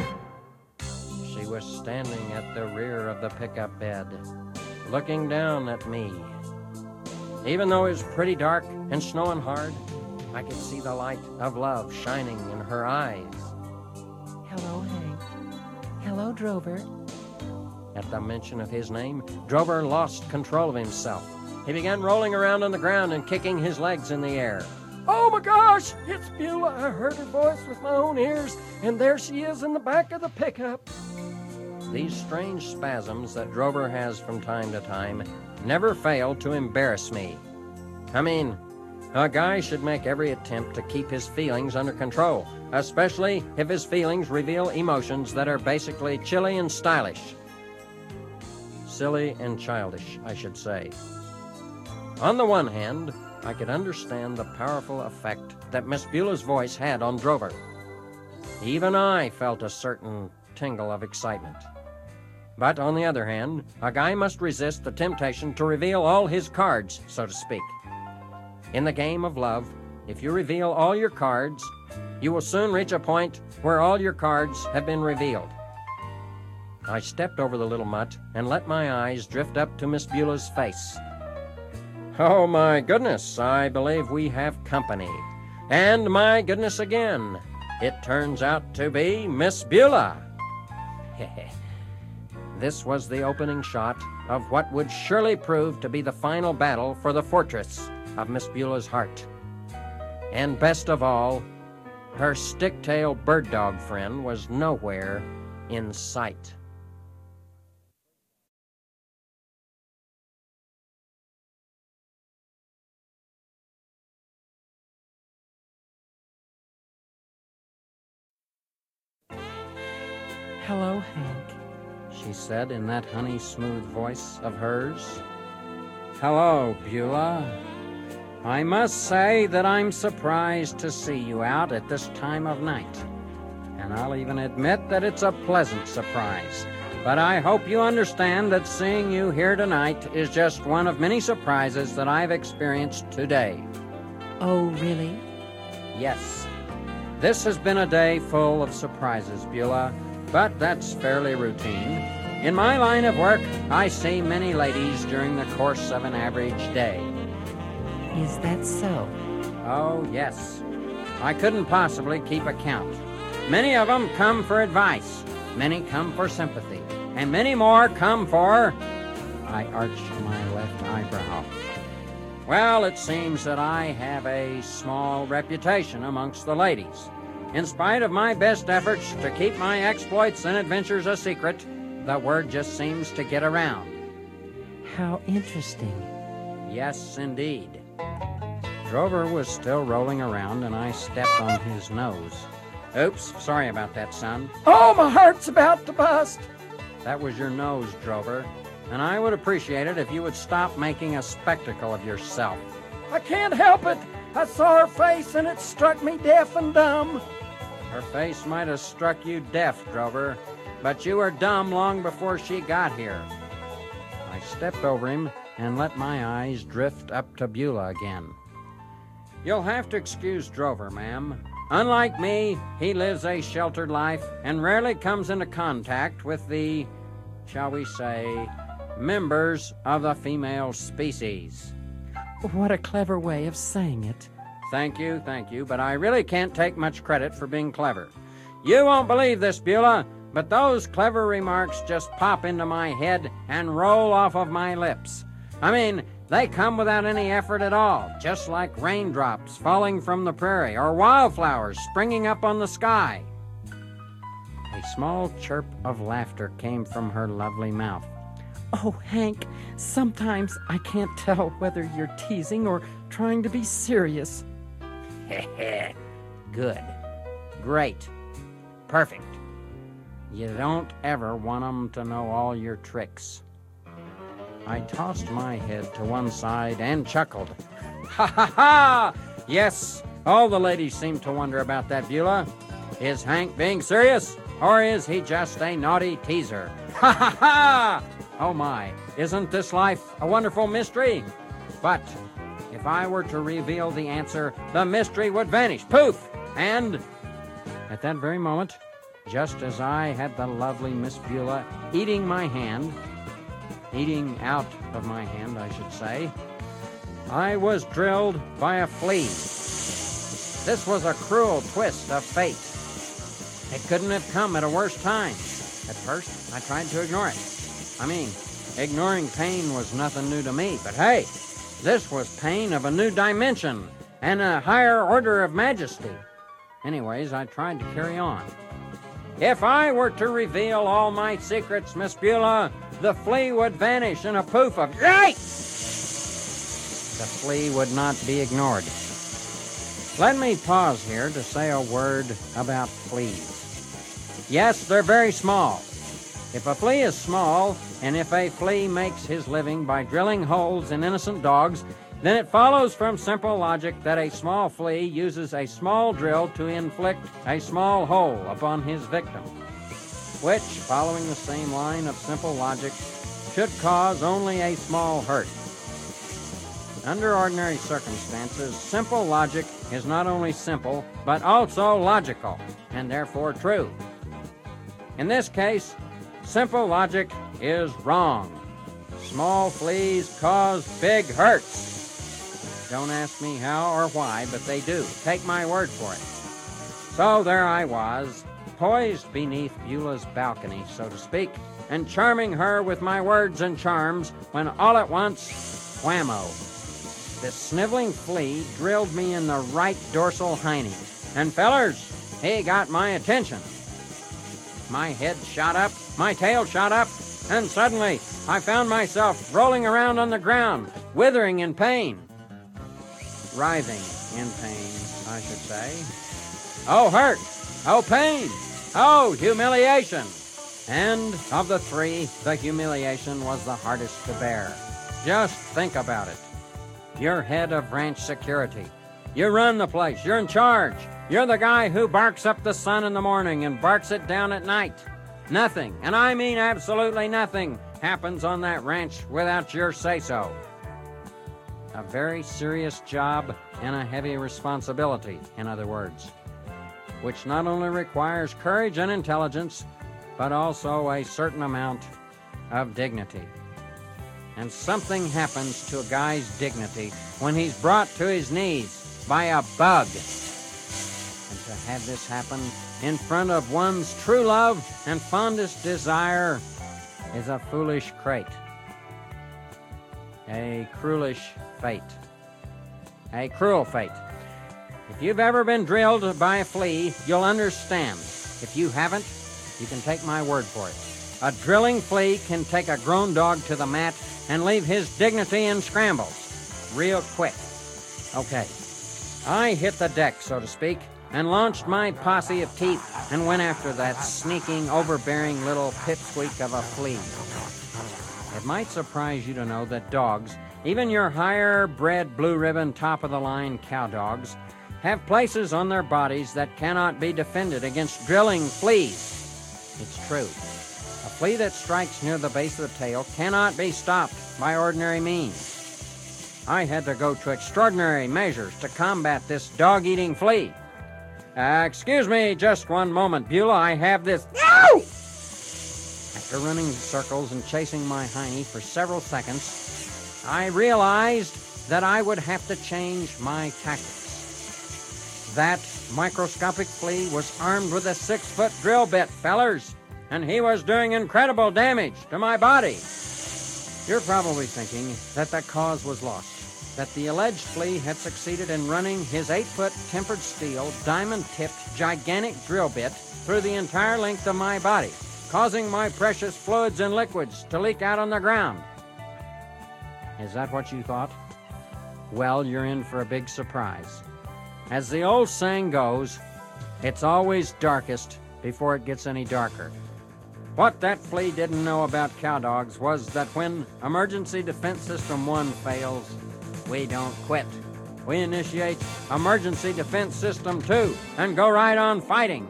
She was standing at the rear of the pickup bed, looking down at me. Even though it was pretty dark and snowing hard, I could see the light of love shining in her eyes. Hello, Hank. Hello, Drover. At the mention of his name, Drover lost control of himself. He began rolling around on the ground and kicking his legs in the air. Oh my gosh, it's Beulah. I heard her voice with my own ears, and there she is in the back of the pickup. These strange spasms that Drover has from time to time never fail to embarrass me. I mean, a guy should make every attempt to keep his feelings under control, especially if his feelings reveal emotions that are basically chilly and stylish. Silly and childish, I should say. On the one hand, I could understand the powerful effect that Miss Beulah's voice had on Drover. Even I felt a certain tingle of excitement. But on the other hand, a guy must resist the temptation to reveal all his cards, so to speak. In the game of love, if you reveal all your cards, you will soon reach a point where all your cards have been revealed. I stepped over the little mutt and let my eyes drift up to Miss Beulah's face. Oh, my goodness, I believe we have company. And my goodness again, it turns out to be Miss Beulah. This was the opening shot of what would surely prove to be the final battle for the fortress of Miss Beulah's heart. And best of all, her stick-tail bird dog friend was nowhere in sight. Hello, Hank. She said in that honey-smooth voice of hers. Hello, Beulah. I must say that I'm surprised to see you out at this time of night. And I'll even admit that it's a pleasant surprise. But I hope you understand that seeing you here tonight is just one of many surprises that I've experienced today. Oh, really? Yes. This has been a day full of surprises, Beulah, but that's fairly routine. In my line of work, I see many ladies during the course of an average day. Is that so? Oh, yes. I couldn't possibly keep account. Many of them come for advice, many come for sympathy, and many more come for... I arched my left eyebrow. Well, it seems that I have a small reputation amongst the ladies. In spite of my best efforts to keep my exploits and adventures a secret, the word just seems to get around. How interesting. Yes, indeed. Drover was still rolling around, and I stepped on his nose. Oops, sorry about that, son. Oh, my heart's about to bust. That was your nose, Drover, and I would appreciate it if you would stop making a spectacle of yourself. I can't help it. I saw her face and it struck me deaf and dumb. Her face might have struck you deaf, Drover, but you were dumb long before she got here. I stepped over him and let my eyes drift up to Beulah again. You'll have to excuse Drover, ma'am. Unlike me, he lives a sheltered life and rarely comes into contact with the, shall we say, members of the female species. What a clever way of saying it. Thank you, but I really can't take much credit for being clever. You won't believe this, Beulah, but those clever remarks just pop into my head and roll off of my lips. I mean, they come without any effort at all, just like raindrops falling from the prairie or wildflowers springing up on the sky. A small chirp of laughter came from her lovely mouth. Oh, Hank, sometimes I can't tell whether you're teasing or trying to be serious. Good. Great. Perfect. You don't ever want 'em to know all your tricks. I tossed my head to one side and chuckled. Ha ha ha! Yes, all the ladies seem to wonder about that, Beulah. Is Hank being serious, or is he just a naughty teaser? Ha ha ha! Oh my, isn't this life a wonderful mystery? But if I were to reveal the answer, the mystery would vanish. Poof! And at that very moment, just as I had the lovely Miss Beulah eating out of my hand, I should say, I was drilled by a flea. This was a cruel twist of fate. It couldn't have come at a worse time. At first, I tried to ignore it. I mean, ignoring pain was nothing new to me, but hey, this was pain of a new dimension and a higher order of majesty. Anyways, I tried to carry on. If I were to reveal all my secrets, Miss Beulah, the flea would vanish in a poof of yikes! The flea would not be ignored. Let me pause here to say a word about fleas. Yes, they're very small. If a flea is small, and if a flea makes his living by drilling holes in innocent dogs, then it follows from simple logic that a small flea uses a small drill to inflict a small hole upon his victim, which, following the same line of simple logic, should cause only a small hurt. Under ordinary circumstances, simple logic is not only simple, but also logical, and therefore true. In this case, simple logic is wrong. Small fleas cause big hurts. Don't ask me how or why, but they do. Take my word for it. So there I was, poised beneath Beulah's balcony, so to speak, and charming her with my words and charms, when all at once, whammo! This sniveling flea drilled me in the right dorsal hiney. And fellers, he got my attention. My head shot up, my tail shot up, and suddenly I found myself rolling around on the ground, withering in pain. Writhing in pain, I should say. Oh, hurt! Oh, pain! Oh, humiliation! And of the three, the humiliation was the hardest to bear. Just think about it. You're head of ranch security. You run the place. You're in charge. You're the guy who barks up the sun in the morning and barks it down at night. Nothing, and I mean absolutely nothing, happens on that ranch without your say-so. A very serious job and a heavy responsibility, in other words, which not only requires courage and intelligence, but also a certain amount of dignity. And something happens to a guy's dignity when he's brought to his knees by a bug. And to have this happen in front of one's true love and fondest desire is a foolish crate. A cruelish fate. A cruel fate. If you've ever been drilled by a flea, you'll understand. If you haven't, you can take my word for it. A drilling flea can take a grown dog to the mat and leave his dignity in scrambles real quick. Okay, I hit the deck, so to speak, and launched my posse of teeth and went after that sneaking, overbearing little pipsqueak of a flea. It might surprise you to know that dogs, even your higher-bred blue-ribbon, top-of-the-line cow dogs, have places on their bodies that cannot be defended against drilling fleas. It's true. A flea that strikes near the base of the tail cannot be stopped by ordinary means. I had to go to extraordinary measures to combat this dog-eating flea. Excuse me just one moment, Beulah. I have this... No! After running circles and chasing my hiney for several seconds, I realized that I would have to change my tactics. That microscopic flea was armed with a 6-foot drill bit, fellers, and he was doing incredible damage to my body. You're probably thinking that the cause was lost, that the alleged flea had succeeded in running his 8-foot tempered steel, diamond-tipped, gigantic drill bit through the entire length of my body, causing my precious fluids and liquids to leak out on the ground. Is that what you thought? Well, you're in for a big surprise. As the old saying goes, it's always darkest before it gets any darker. What that flea didn't know about cow dogs was that when Emergency Defense System 1 fails, we don't quit. We initiate Emergency Defense System 2 and go right on fighting.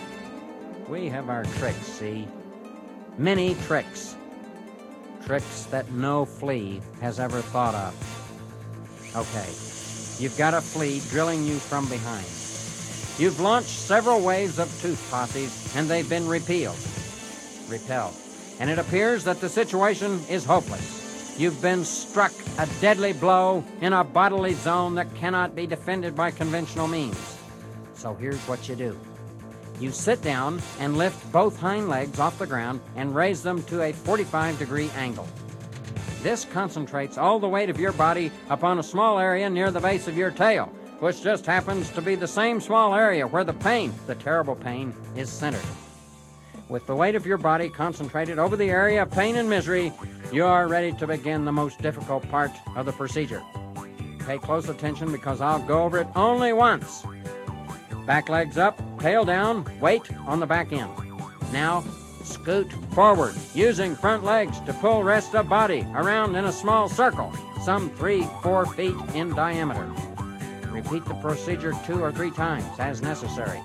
We have our tricks, see? Many tricks. Tricks that no flea has ever thought of. Okay. You've got a flea drilling you from behind. You've launched several waves of tooth posses, and they've been repelled. And it appears that the situation is hopeless. You've been struck a deadly blow in a bodily zone that cannot be defended by conventional means. So here's what you do. You sit down and lift both hind legs off the ground and raise them to a 45-degree angle. This concentrates all the weight of your body upon a small area near the base of your tail, which just happens to be the same small area where the pain, the terrible pain, is centered. With the weight of your body concentrated over the area of pain and misery, you are ready to begin the most difficult part of the procedure. Pay close attention because I'll go over it only once. Back legs up, tail down, weight on the back end. Now, scoot forward, using front legs to pull rest of body around in a small circle, some 3-4 feet in diameter. Repeat the procedure 2 or 3 times as necessary.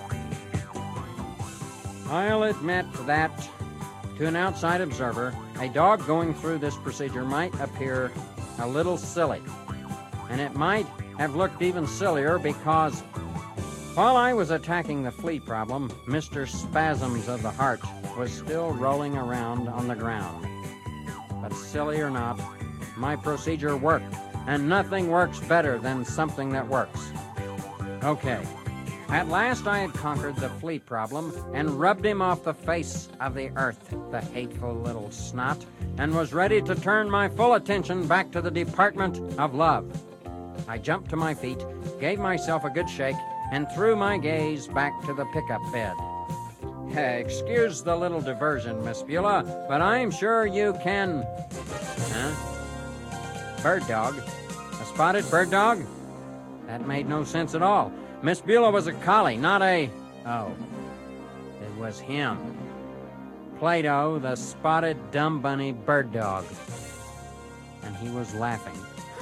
I'll admit that, to an outside observer, a dog going through this procedure might appear a little silly. And it might have looked even sillier because while I was attacking the flea problem, Mr. Spasms of the Heart was still rolling around on the ground. But silly or not, my procedure worked, and nothing works better than something that works. Okay, at last I had conquered the flea problem and rubbed him off the face of the earth, the hateful little snot, and was ready to turn my full attention back to the Department of Love. I jumped to my feet, gave myself a good shake, and threw my gaze back to the pickup bed. Excuse the little diversion, Miss Beulah, but I'm sure you can... Huh? Bird dog? A spotted bird dog? That made no sense at all. Miss Beulah was a collie, not a... Oh, it was him. Plato, the spotted dumb bunny bird dog. And he was laughing.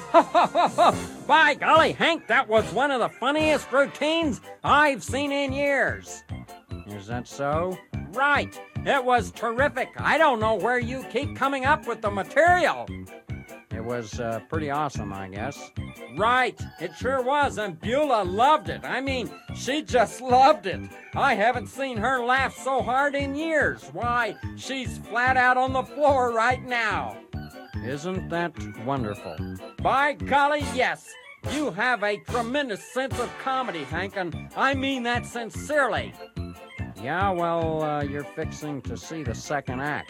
By golly, Hank, that was one of the funniest routines I've seen in years. Is that so? Right. It was terrific. I don't know where you keep coming up with the material. It was pretty awesome, I guess. Right. It sure was, and Beulah loved it. I mean, she just loved it. I haven't seen her laugh so hard in years. Why, she's flat out on the floor right now. Isn't that wonderful? By golly, yes. You have a tremendous sense of comedy, Hank, and I mean that sincerely. Yeah, well, you're fixing to see the second act.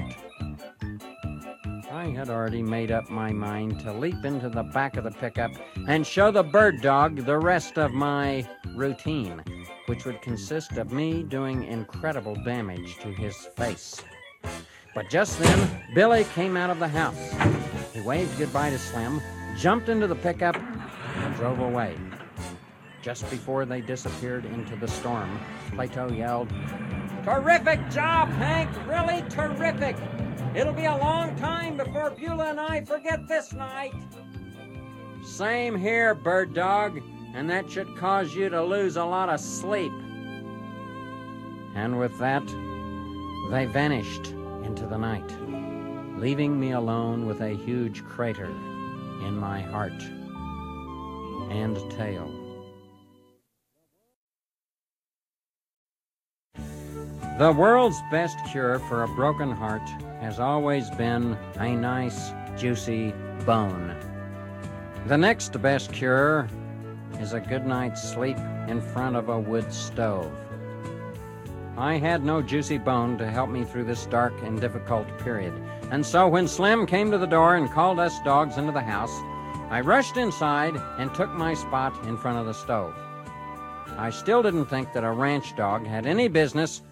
I had already made up my mind to leap into the back of the pickup and show the bird dog the rest of my routine, which would consist of me doing incredible damage to his face. But just then, Billy came out of the house. He waved goodbye to Slim, jumped into the pickup, and drove away. Just before they disappeared into the storm, Plato yelled, "Terrific job, Hank! Really terrific! It'll be a long time before Beulah and I forget this night." Same here, bird dog, and that should cause you to lose a lot of sleep. And with that, they vanished into the night, leaving me alone with a huge crater in my heart and tail. The world's best cure for a broken heart has always been a nice, juicy bone. The next best cure is a good night's sleep in front of a wood stove. I had no juicy bone to help me through this dark and difficult period, and so when Slim came to the door and called us dogs into the house, I rushed inside and took my spot in front of the stove. I still didn't think that a ranch dog had any business.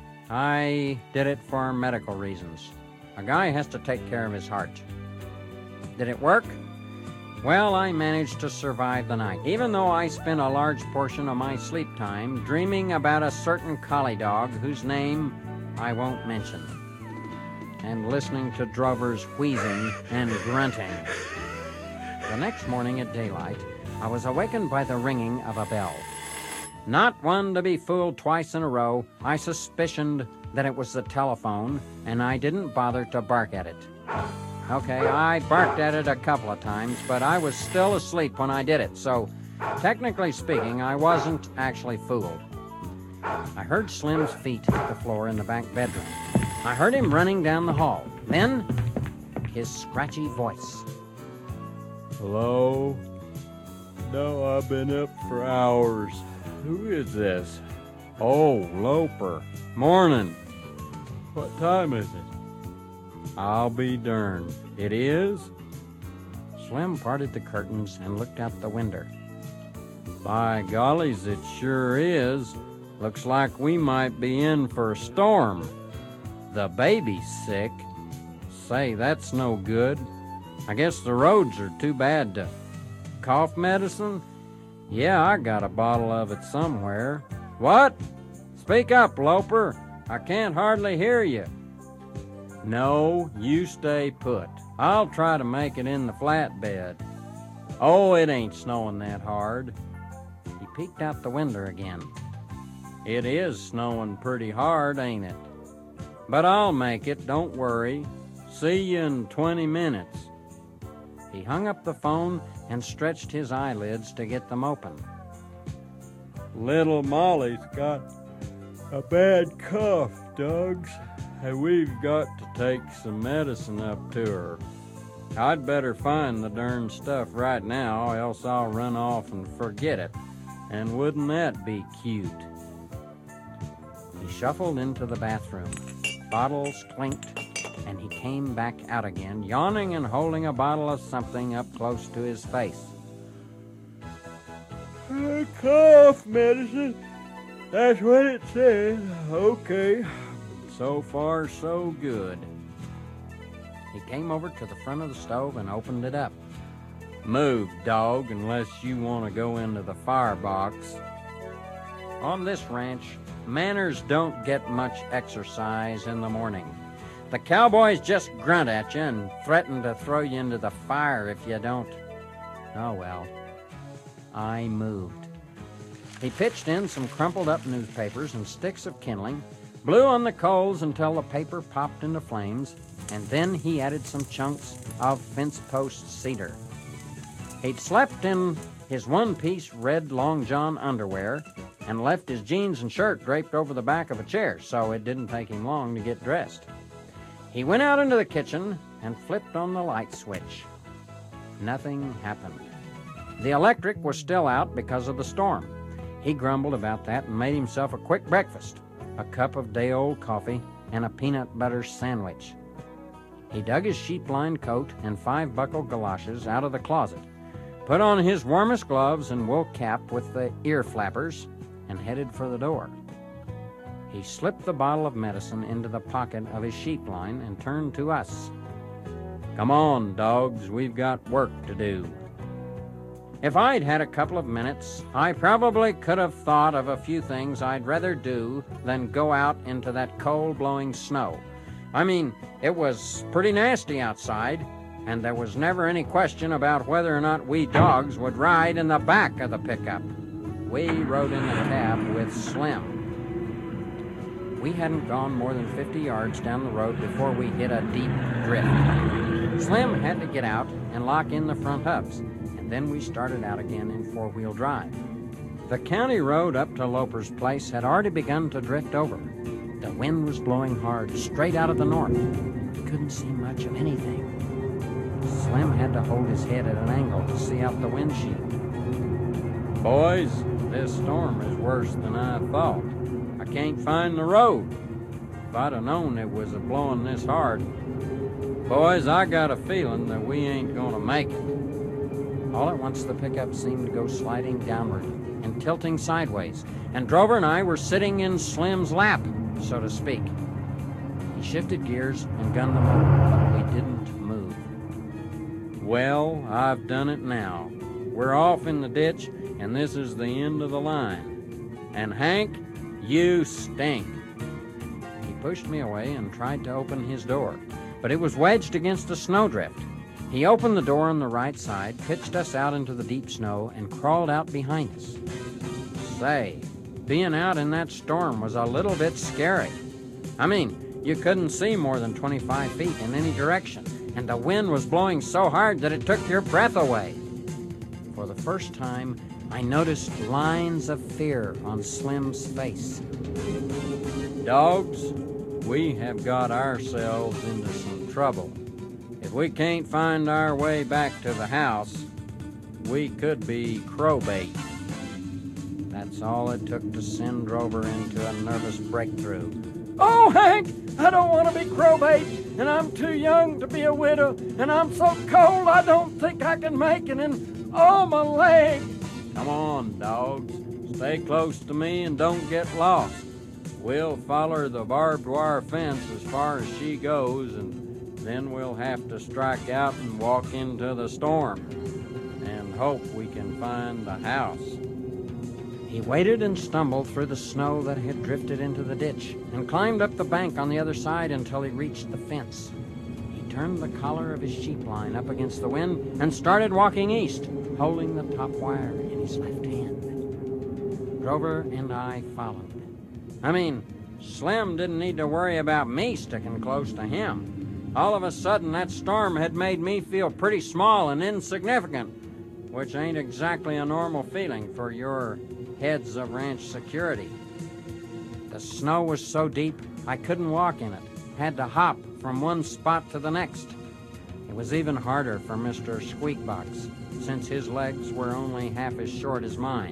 I did it for medical reasons. A guy has to take care of his heart. Did it work? Well, I managed to survive the night, even though I spent a large portion of my sleep time dreaming about a certain collie dog whose name I won't mention, and listening to drovers wheezing and grunting. The next morning at daylight, I was awakened by the ringing of a bell. Not one to be fooled twice in a row, I suspicioned that it was the telephone, and I didn't bother to bark at it. Okay, I barked at it a couple of times, but I was still asleep when I did it, so technically speaking, I wasn't actually fooled. I heard Slim's feet hit the floor in the back bedroom. I heard him running down the hall. Then, his scratchy voice. Hello? No, I've been up for hours. Who is this? Oh, Loper. Morning. What time is it? I'll be darned. It is? Slim parted the curtains and looked out the window. By gollies, it sure is. Looks like we might be in for a storm. The baby's sick. Say, that's no good. I guess the roads are too bad to... Cough medicine? Yeah, I got a bottle of it somewhere. What? Speak up, Loper. I can't hardly hear you. No, you stay put. I'll try to make it in the flatbed. Oh, it ain't snowing that hard. He peeked out the window again. It is snowing pretty hard, ain't it? But I'll make it, don't worry. See you in 20 minutes. He hung up the phone and stretched his eyelids to get them open. Little Molly's got a bad cough, Doug's, and we've got to take some medicine up to her. I'd better find the darn stuff right now, else I'll run off and forget it. And wouldn't that be cute? He shuffled into the bathroom. Bottles clinked, and he came back out again, yawning and holding a bottle of something up close to his face. Cough medicine. That's what it says. Okay. So far, so good. He came over to the front of the stove and opened it up. Move, dog, unless you want to go into the firebox. On this ranch, manners don't get much exercise in the morning. The cowboys just grunt at you and threaten to throw you into the fire if you don't. Oh well. I moved. He pitched in some crumpled up newspapers and sticks of kindling, blew on the coals until the paper popped into flames, and then he added some chunks of fence post cedar. He'd slept in his one-piece red long john underwear and left his jeans and shirt draped over the back of a chair, so it didn't take him long to get dressed. He went out into the kitchen and flipped on the light switch. Nothing happened. The electric was still out because of the storm. He grumbled about that and made himself a quick breakfast, a cup of day-old coffee and a peanut butter sandwich. He dug his sheep-lined coat and 5-buckle galoshes out of the closet, put on his warmest gloves and wool cap with the ear flappers, and headed for the door. He slipped the bottle of medicine into the pocket of his sheep line and turned to us. "Come on, dogs, we've got work to do." If I'd had a couple of minutes, I probably could have thought of a few things I'd rather do than go out into that cold-blowing snow. I mean, it was pretty nasty outside, and there was never any question about whether or not we dogs would ride in the back of the pickup. We rode in the cab with Slim. We hadn't gone more than 50 yards down the road before we hit a deep drift. Slim had to get out and lock in the front hubs, and then we started out again in 4-wheel drive. The county road up to Loper's place had already begun to drift over. The wind was blowing hard, straight out of the north. We couldn't see much of anything. Slim had to hold his head at an angle to see out the windshield. "Boys, this storm is worse than I thought. I can't find the road. If I'd have known it was a-blowing this hard. Boys, I got a feeling that we ain't gonna make it." All at once, the pickup seemed to go sliding downward and tilting sideways, and Drover and I were sitting in Slim's lap, so to speak. He shifted gears and gunned the motor, but we didn't move. "Well, I've done it now. We're off in the ditch, and this is the end of the line. And Hank, you stink." He pushed me away and tried to open his door, but it was wedged against a snowdrift. He opened the door on the right side, pitched us out into the deep snow, and crawled out behind us. Say, being out in that storm was a little bit scary. I mean, you couldn't see more than 25 feet in any direction, and the wind was blowing so hard that it took your breath away. For the first time, I noticed lines of fear on Slim's face. "Dogs, we have got ourselves into some trouble. If we can't find our way back to the house, we could be crowbait." That's all it took to send Drover into a nervous breakthrough. "Oh, Hank, I don't want to be crowbait, and I'm too young to be a widow, and I'm so cold I don't think I can make it, and oh, my leg." "Come on, dogs. Stay close to me and don't get lost. We'll follow the barbed wire fence as far as she goes, and then we'll have to strike out and walk into the storm and hope we can find the house." He waded and stumbled through the snow that had drifted into the ditch and climbed up the bank on the other side until he reached the fence. He turned the collar of his sheep line up against the wind and started walking east, holding the top wire in his left hand. Drover and I followed. I mean, Slim didn't need to worry about me sticking close to him. All of a sudden, that storm had made me feel pretty small and insignificant, which ain't exactly a normal feeling for your heads of ranch security. The snow was so deep, I couldn't walk in it. Had to hop from one spot to the next. It was even harder for Mr. Squeakbox, since his legs were only half as short as mine.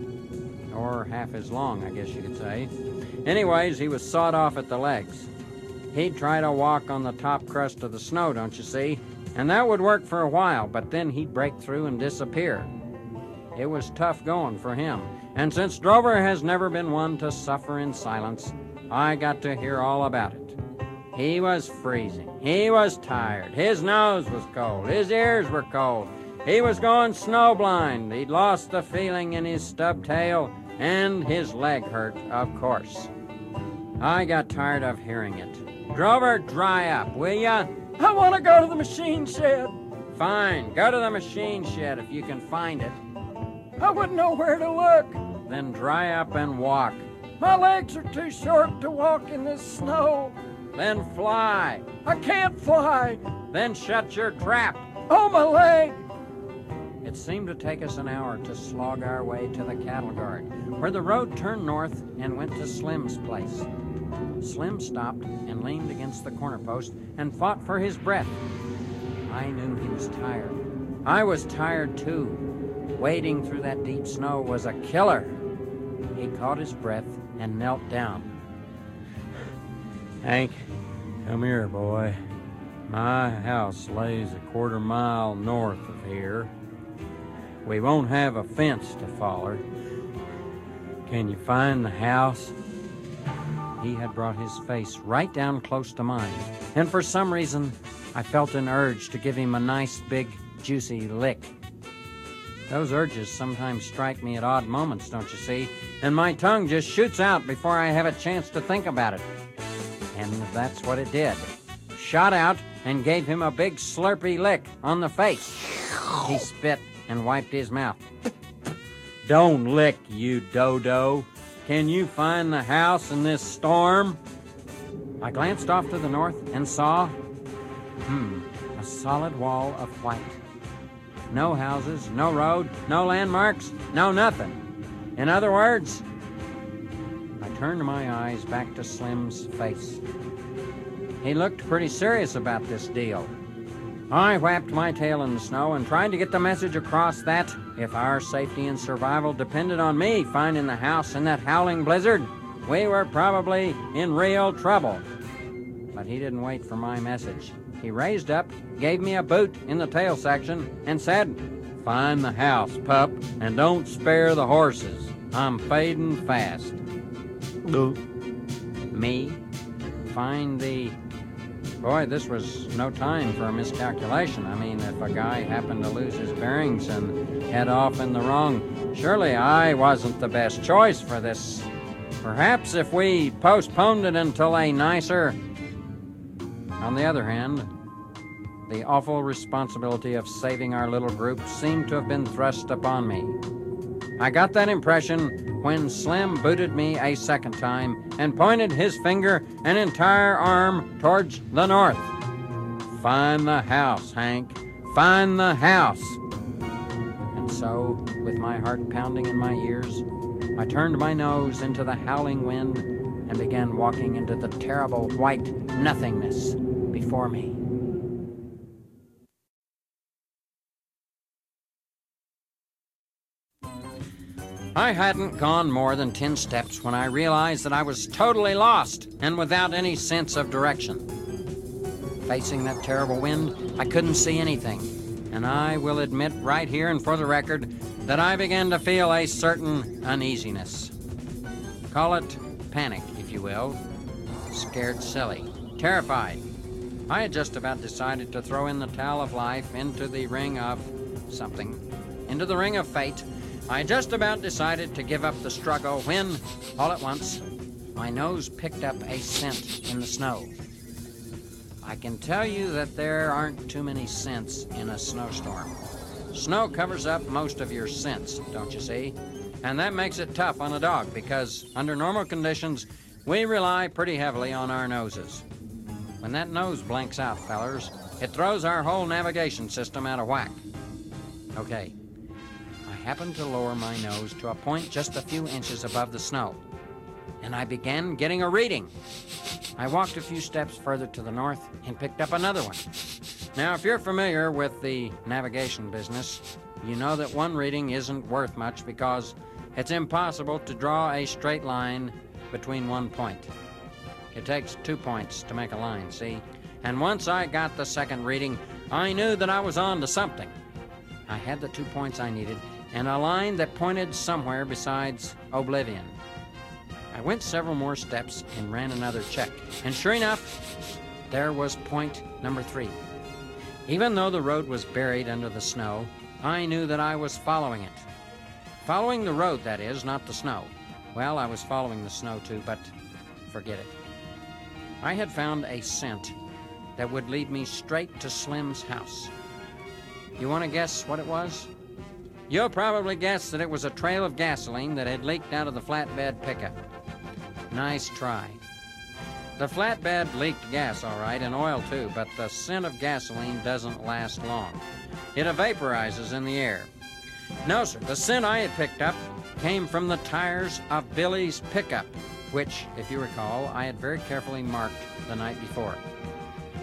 Or half as long, I guess you could say. Anyways, he was sawed off at the legs. He'd try to walk on the top crust of the snow, don't you see? And that would work for a while, but then he'd break through and disappear. It was tough going for him. And since Drover has never been one to suffer in silence, I got to hear all about it. He was freezing. He was tired. His nose was cold. His ears were cold. He was going snowblind. He'd lost the feeling in his stub tail, and his leg hurt, of course. I got tired of hearing it. "Drover, dry up, will ya?" "I want to go to the machine shed." "Fine, go to the machine shed if you can find it. "I wouldn't know where to look." Then dry up and walk. "My legs are too short to walk in this snow." Then fly. "I can't fly." Then shut your trap." "Oh, my leg." It seemed to take us an hour to slog our way to the cattle guard, where the road turned north and went to Slim's place. Slim stopped and leaned against the corner post and fought for his breath. I knew he was tired. I was tired too. wading through that deep snow was a killer. He caught his breath and knelt down. "Hank, come here, boy. My house lays a quarter-mile north of here. We won't have a fence to follow. Can you find the house?" He had brought his face right down close to mine, and for some reason, I felt an urge to give him a nice, big, juicy lick. Those urges sometimes strike me at odd moments, don't you see? And my tongue just shoots out before I have a chance to think about it. And that's what it did. Shot out and gave him a big slurpy lick on the face. He spit and wiped his mouth. "Don't lick, you dodo. Can you find the house in this storm?" I glanced off to the north and saw, a solid wall of white. No houses, no road, no landmarks, no nothing. In other words, I turned my eyes back to Slim's face. He looked pretty serious about this deal. I whapped my tail in the snow and tried to get the message across that if our safety and survival depended on me finding the house in that howling blizzard, we were probably in real trouble. But he didn't wait for my message. He raised up, gave me a boot in the tail section, and said, "Find the house, pup, and don't spare the horses. I'm fading fast." Me? Find the... Boy, this was no time for a miscalculation. I mean, if a guy happened to lose his bearings and head off in the wrong, surely I wasn't the best choice for this. Perhaps if we postponed it until a nicer... On the other hand, the awful responsibility of saving our little group seemed to have been thrust upon me. I got that impression when Slim booted me a second time and pointed his finger an entire arm towards the north. "Find the house, Hank. Find the house." And so, with my heart pounding in my ears, I turned my nose into the howling wind and began walking into the terrible white nothingness before me. I hadn't gone more than 10 steps when I realized that I was totally lost and without any sense of direction. Facing that terrible wind, I couldn't see anything, and I will admit right here and for the record that I began to feel a certain uneasiness. Call it panic, if you will. Scared silly. Terrified. I had just about decided to throw in the towel of life into the ring of something, into the ring of fate. I just about decided to give up the struggle when, all at once, my nose picked up a scent in the snow. I can tell you that there aren't too many scents in a snowstorm. Snow covers up most of your scents, don't you see? And that makes it tough on a dog because, under normal conditions, we rely pretty heavily on our noses. When that nose blanks out, fellers, it throws our whole navigation system out of whack. Okay. I happened to lower my nose to a point just a few inches above the snow, and I began getting a reading. I walked a few steps further to the north and picked up another one. Now, if you're familiar with the navigation business, you know that one reading isn't worth much because it's impossible to draw a straight line between one point. It takes 2 points to make a line, see? And once I got the second reading, I knew that I was on to something. I had the 2 points I needed, and a line that pointed somewhere besides oblivion. I went several more steps and ran another check, and sure enough, there was point number 3. Even though the road was buried under the snow, I knew that I was following it. Following the road, that is, not the snow. Well, I was following the snow too, but forget it. I had found a scent that would lead me straight to Slim's house. You want to guess what it was? You'll probably guess that it was a trail of gasoline that had leaked out of the flatbed pickup. Nice try. The flatbed leaked gas, all right, and oil too, but the scent of gasoline doesn't last long. It vaporizes in the air. No, sir, the scent I had picked up came from the tires of Billy's pickup, which, if you recall, I had very carefully marked the night before.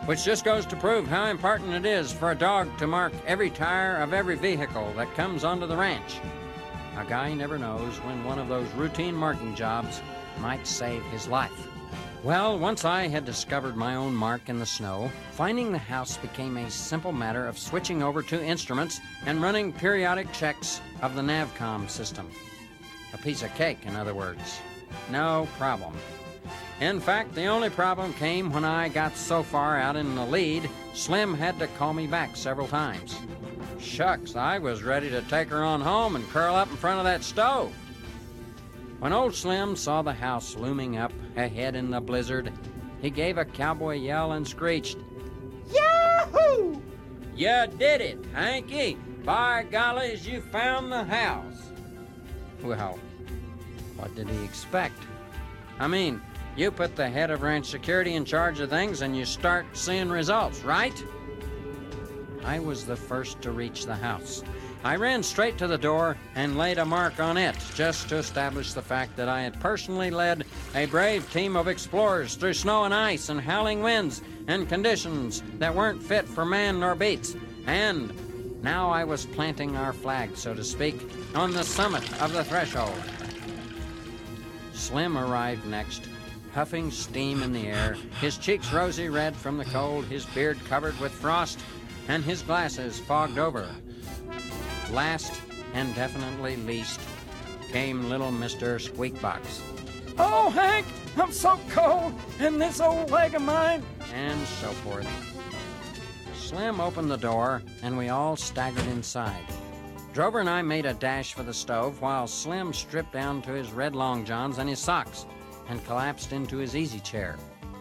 which just goes to prove how important it is for a dog to mark every tire of every vehicle that comes onto the ranch. A guy never knows when one of those routine marking jobs might save his life. Well, once I had discovered my own mark in the snow, finding the house became a simple matter of switching over to instruments and running periodic checks of the Navcom system. A piece of cake, in other words. No problem. In fact, the only problem came when I got so far out in the lead, Slim had to call me back several times. Shucks, I was ready to take her on home and curl up in front of that stove. When old Slim saw the house looming up ahead in the blizzard, he gave a cowboy yell and screeched, "Yahoo! You did it, Hanky! By gollies, you found the house!" Well, what did he expect? I mean, you put the head of ranch security in charge of things and you start seeing results, right? I was the first to reach the house. I ran straight to the door and laid a mark on it, just to establish the fact that I had personally led a brave team of explorers through snow and ice and howling winds and conditions that weren't fit for man nor beasts. And now I was planting our flag, so to speak, on the summit of the threshold. Slim arrived next, puffing steam in the air, his cheeks rosy red from the cold, his beard covered with frost, and his glasses fogged over. Last, and definitely least, came little Mr. Squeakbox. Oh, Hank, I'm so cold, and this old leg of mine. And so forth. Slim opened the door, and we all staggered inside. Drover and I made a dash for the stove, while Slim stripped down to his red long johns and his socks, and collapsed into his easy chair.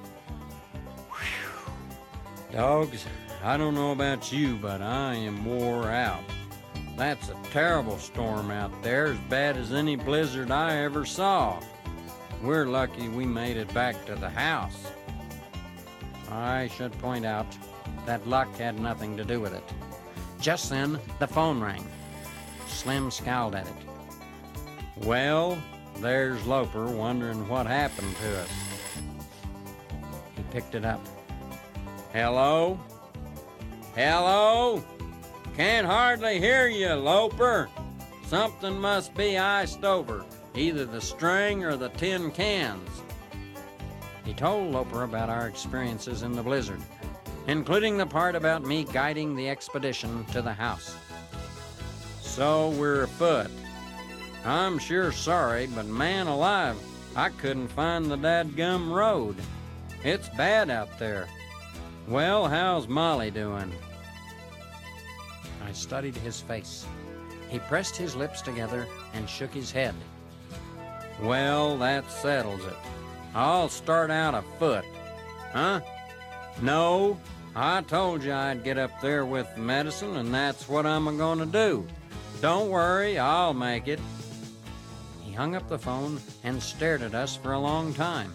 Whew. Dogs, I don't know about you, but I am wore out. That's a terrible storm out there, as bad as any blizzard I ever saw. We're lucky we made it back to the house. I should point out that luck had nothing to do with it. Just then, the phone rang. Slim scowled at it. Well, there's Loper wondering what happened to us. He picked it up. Hello? Hello? Can't hardly hear you, Loper. Something must be iced over, either the string or the tin cans. He told Loper about our experiences in the blizzard, including the part about me guiding the expedition to the house. So we're afoot. I'm sure sorry, but man alive, I couldn't find the dadgum road. It's bad out there. Well, how's Molly doing? I studied his face. He pressed his lips together and shook his head. Well, that settles it. I'll start out afoot. Huh? No, I told you I'd get up there with the medicine, and that's what I'm going to do. Don't worry, I'll make it. He hung up the phone and stared at us for a long time.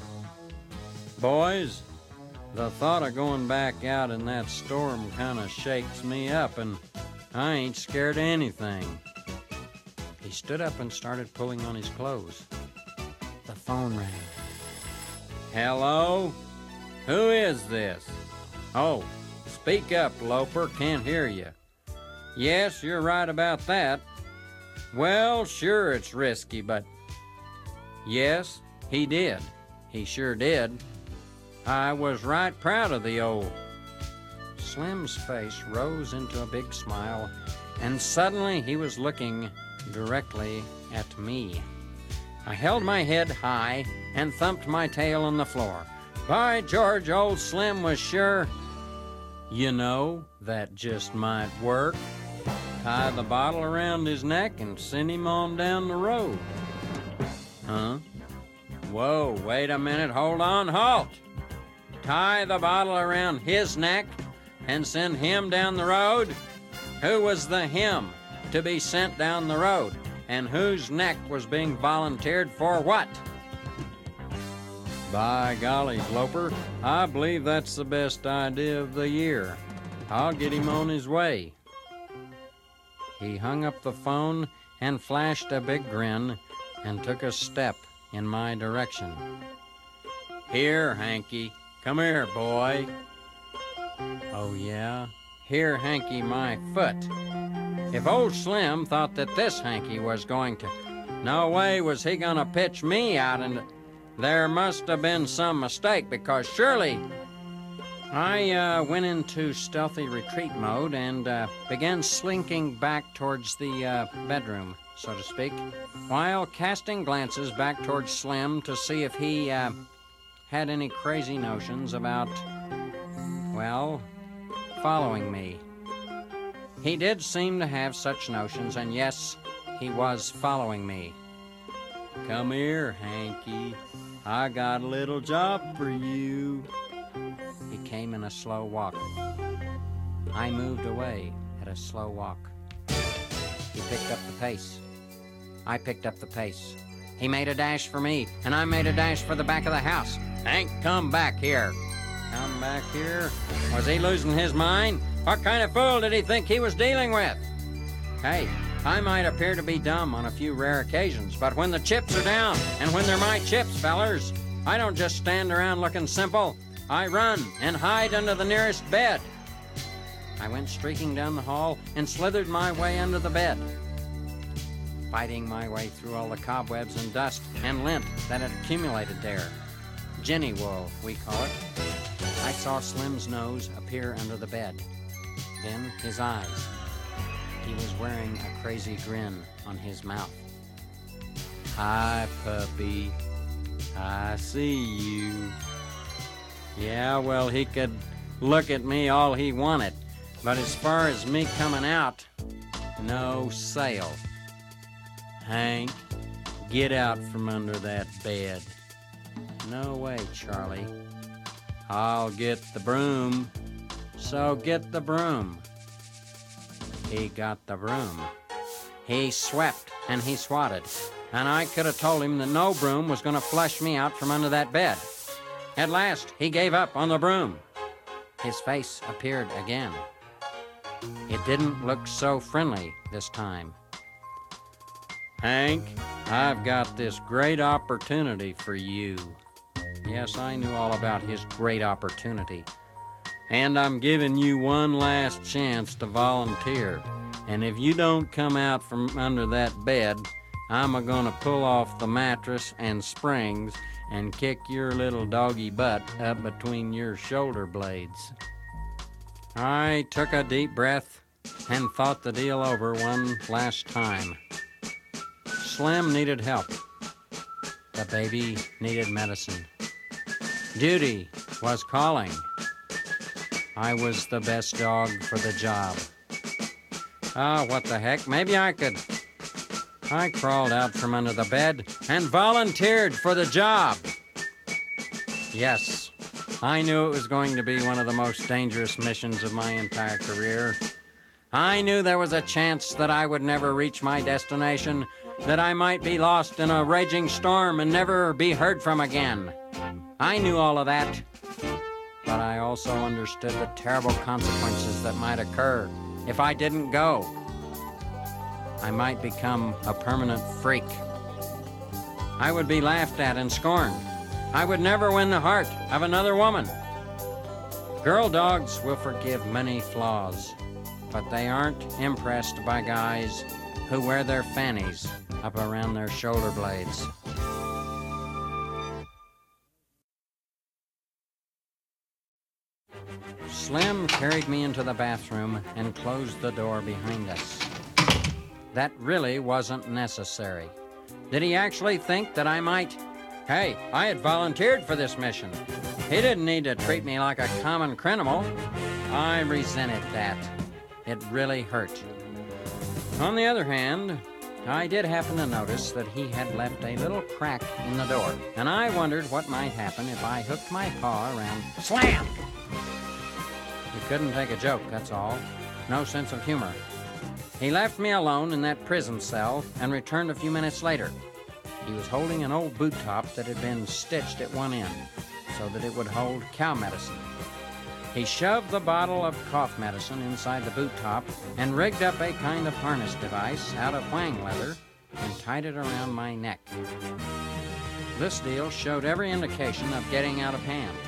Boys, the thought of going back out in that storm kind of shakes me up, and I ain't scared of anything. He stood up and started pulling on his clothes. The phone rang. Hello? Who is this? Oh, speak up, Loper. Can't hear you. Yes, you're right about that. Well, sure, it's risky, but... Yes, he did. He sure did. I was right proud of the old... Slim's face rose into a big smile, and suddenly he was looking directly at me. I held my head high and thumped my tail on the floor. By George, old Slim was sure... You know, that just might work. Tie the bottle around his neck and send him on down the road. Huh? Whoa, wait a minute, hold on, halt! Tie the bottle around his neck and send him down the road? Who was the him to be sent down the road? And whose neck was being volunteered for what? By golly, Loper, I believe that's the best idea of the year. I'll get him on his way. He hung up the phone and flashed a big grin and took a step in my direction. Here, Hanky. Come here, boy. Oh, yeah? Here, Hanky, my foot. If old Slim thought that this Hanky was going to... No way was he gonna pitch me out, and there must have been some mistake, because surely... I went into stealthy retreat mode and began slinking back towards the bedroom, so to speak, while casting glances back towards Slim to see if he had any crazy notions about, well, following me. He did seem to have such notions, and yes, he was following me. Come here, Hanky. I got a little job for you. He came in a slow walk. I moved away at a slow walk. He picked up the pace. I picked up the pace. He made a dash for me, and I made a dash for the back of the house. Hank, come back here. Come back here? Was he losing his mind? What kind of fool did he think he was dealing with? Hey, I might appear to be dumb on a few rare occasions, but when the chips are down, and when they're my chips, fellers, I don't just stand around looking simple. I run and hide under the nearest bed. I went streaking down the hall and slithered my way under the bed, fighting my way through all the cobwebs and dust and lint that had accumulated there. Jenny wool, we call it. I saw Slim's nose appear under the bed. Then his eyes. He was wearing a crazy grin on his mouth. Hi, puppy. I see you. Yeah, well, he could look at me all he wanted, but as far as me coming out, no sale. Hank, get out from under that bed. No way, Charlie. I'll get the broom, so get the broom. He got the broom. He swept and he swatted, and I could have told him that no broom was going to flush me out from under that bed. At last, he gave up on the broom. His face appeared again. It didn't look so friendly this time. Hank, I've got this great opportunity for you. Yes, I knew all about his great opportunity. And I'm giving you one last chance to volunteer. And if you don't come out from under that bed, I'm a-gonna pull off the mattress and springs and kick your little doggy butt up between your shoulder blades. I took a deep breath and thought the deal over one last time. Slim needed help. The baby needed medicine. Duty was calling. I was the best dog for the job. What the heck? Maybe I could. I crawled out from under the bed and volunteered for the job. Yes, I knew it was going to be one of the most dangerous missions of my entire career. I knew there was a chance that I would never reach my destination, that I might be lost in a raging storm and never be heard from again. I knew all of that, but I also understood the terrible consequences that might occur if I didn't go. I might become a permanent freak. I would be laughed at and scorned. I would never win the heart of another woman. Girl dogs will forgive many flaws, but they aren't impressed by guys who wear their fannies up around their shoulder blades. Slim carried me into the bathroom and closed the door behind us. That really wasn't necessary. Did he actually think that I might... Hey, I had volunteered for this mission. He didn't need to treat me like a common criminal. I resented that. It really hurt. On the other hand, I did happen to notice that he had left a little crack in the door, and I wondered what might happen if I hooked my paw around... Slam! He couldn't take a joke, that's all. No sense of humor. He left me alone in that prison cell and returned a few minutes later. He was holding an old boot top that had been stitched at one end so that it would hold cow medicine. He shoved the bottle of cough medicine inside the boot top and rigged up a kind of harness device out of whang leather and tied it around my neck. This deal showed every indication of getting out of hand.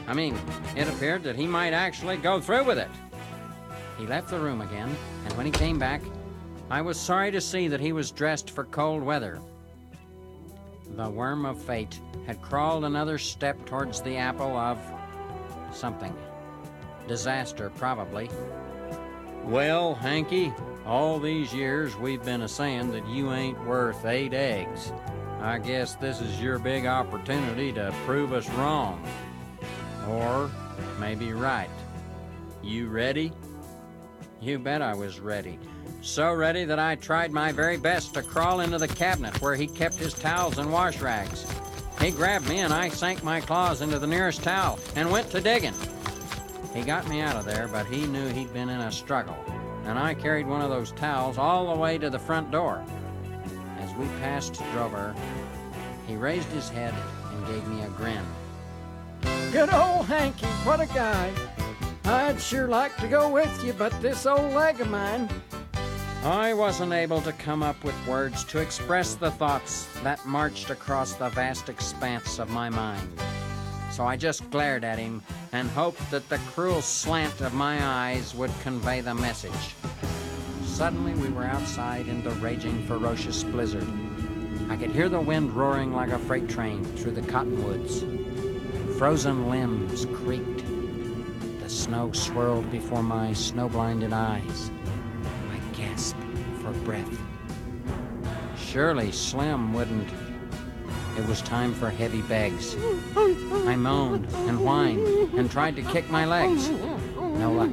I mean, it appeared that he might actually go through with it. He left the room again, and when he came back, I was sorry to see that he was dressed for cold weather. The worm of fate had crawled another step towards the apple of something. Disaster, probably. Well, Hanky, all these years we've been a-saying that you ain't worth 8 eggs. I guess this is your big opportunity to prove us wrong. Or maybe right. You ready? You bet I was ready. So ready that I tried my very best to crawl into the cabinet where he kept his towels and wash rags. He grabbed me and I sank my claws into the nearest towel and went to digging. He got me out of there, but he knew he'd been in a struggle, and I carried one of those towels all the way to the front door. As we passed Drover, he raised his head and gave me a grin. Good old Hanky, what a guy. I'd sure like to go with you, but this old leg of mine. I wasn't able to come up with words to express the thoughts that marched across the vast expanse of my mind. So I just glared at him and hoped that the cruel slant of my eyes would convey the message. Suddenly we were outside in the raging, ferocious blizzard. I could hear the wind roaring like a freight train through the cottonwoods. Frozen limbs creaked. The snow swirled before my snow-blinded eyes. I gasped for breath. Surely Slim wouldn't. It was time for heavy begs. I moaned and whined and tried to kick my legs. No luck.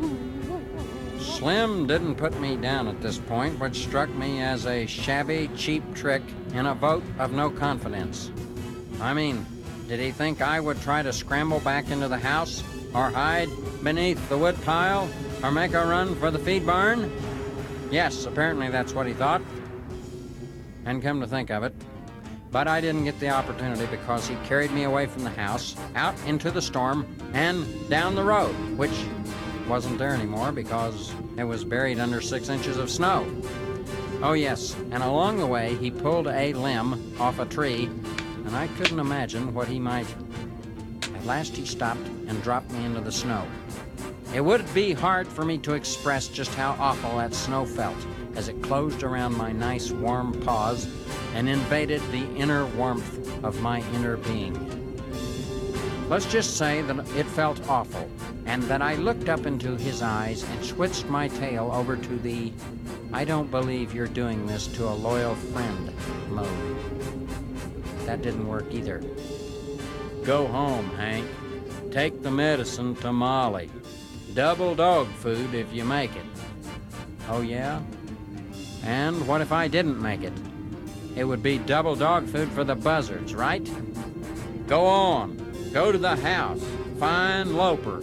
Slim didn't put me down at this point, which struck me as a shabby, cheap trick in a vote of no confidence. I mean, did he think I would try to scramble back into the house, or hide beneath the wood pile, or make a run for the feed barn? Yes, apparently that's what he thought. And come to think of it, but I didn't get the opportunity because he carried me away from the house, out into the storm, and down the road, which wasn't there anymore because it was buried under 6 inches of snow. Oh yes, and along the way he pulled a limb off a tree, and I couldn't imagine what he might. At last he stopped and dropped me into the snow. It would be hard for me to express just how awful that snow felt as it closed around my nice warm paws and invaded the inner warmth of my inner being. Let's just say that it felt awful, and that I looked up into his eyes and switched my tail over to the "I don't believe you're doing this to a loyal friend" mode. That didn't work either. Go home, Hank. Take the medicine to Molly. Double dog food if you make it. Oh yeah? And what if I didn't make it? It would be double dog food for the buzzards, right? Go on. Go to the house. Find Loper.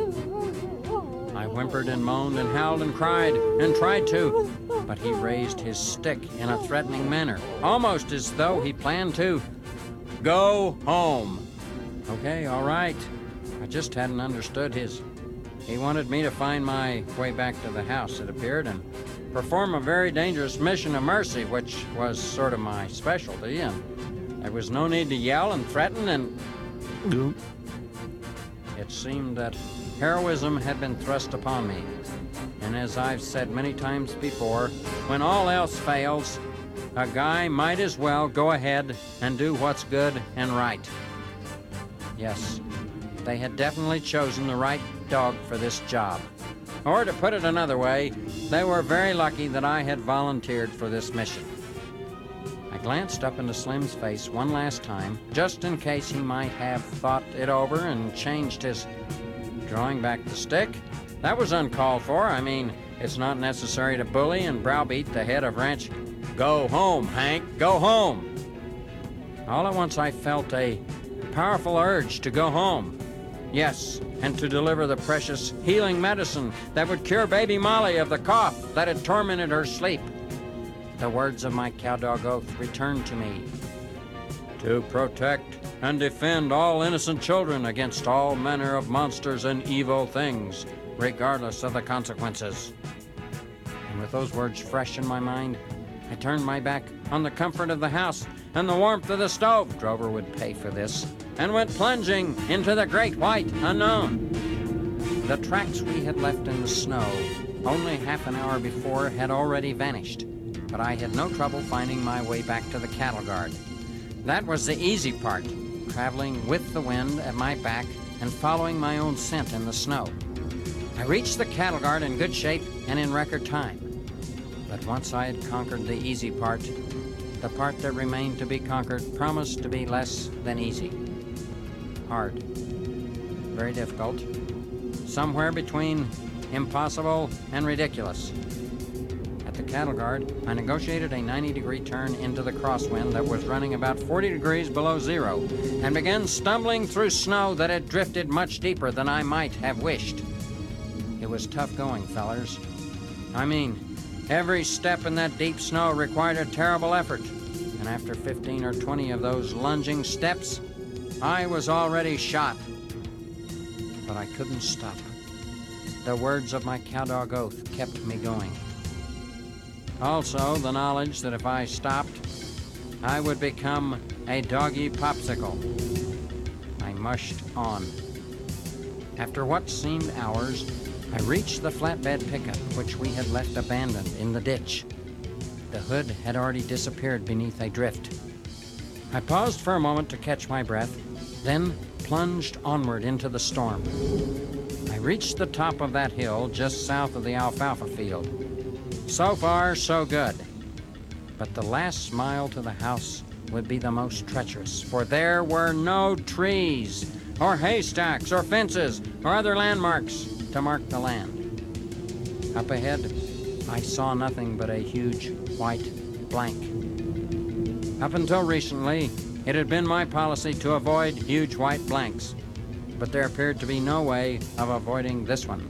I whimpered and moaned and howled and cried and tried to, but he raised his stick in a threatening manner, almost as though he planned to go home. Okay, all right. I just hadn't understood his. He wanted me to find my way back to the house, it appeared, and perform a very dangerous mission of mercy, which was sort of my specialty, and there was no need to yell and threaten and... It seemed that heroism had been thrust upon me, and as I've said many times before, when all else fails, a guy might as well go ahead and do what's good and right. Yes, they had definitely chosen the right dog for this job. Or to put it another way, they were very lucky that I had volunteered for this mission. I glanced up into Slim's face one last time, just in case he might have thought it over and changed his... Drawing back the stick? That was uncalled for. I mean, it's not necessary to bully and browbeat the head of ranch. Go home, Hank, go home. All at once I felt a powerful urge to go home. Yes, and to deliver the precious healing medicine that would cure baby Molly of the cough that had tormented her sleep. The words of my cowdog oath returned to me. To protect and defend all innocent children against all manner of monsters and evil things, regardless of the consequences. And with those words fresh in my mind, I turned my back on the comfort of the house and the warmth of the stove. Drover would pay for this. and went plunging into the great white unknown. The tracks we had left in the snow only half an hour before had already vanished, but I had no trouble finding my way back to the cattle guard. That was the easy part, traveling with the wind at my back and following my own scent in the snow. I reached the cattle guard in good shape and in record time. But once I had conquered the easy part, the part that remained to be conquered promised to be less than easy. Hard. Very difficult. Somewhere between impossible and ridiculous. At the cattle guard, I negotiated a 90-degree turn into the crosswind that was running about 40 degrees below zero and began stumbling through snow that had drifted much deeper than I might have wished. It was tough going, fellers. I mean, every step in that deep snow required a terrible effort, and after 15 or 20 of those lunging steps, I was already shot. But I couldn't stop. The words of my cowdog oath kept me going. Also, the knowledge that if I stopped, I would become a doggy popsicle. I mushed on. After what seemed hours, I reached the flatbed pickup, which we had left abandoned in the ditch. The hood had already disappeared beneath a drift. I paused for a moment to catch my breath, then plunged onward into the storm. I reached the top of that hill just south of the alfalfa field. So far, so good. But the last mile to the house would be the most treacherous, for there were no trees, or haystacks, or fences, or other landmarks to mark the land. Up ahead, I saw nothing but a huge white blank. Up until recently, it had been my policy to avoid huge white blanks, but there appeared to be no way of avoiding this one.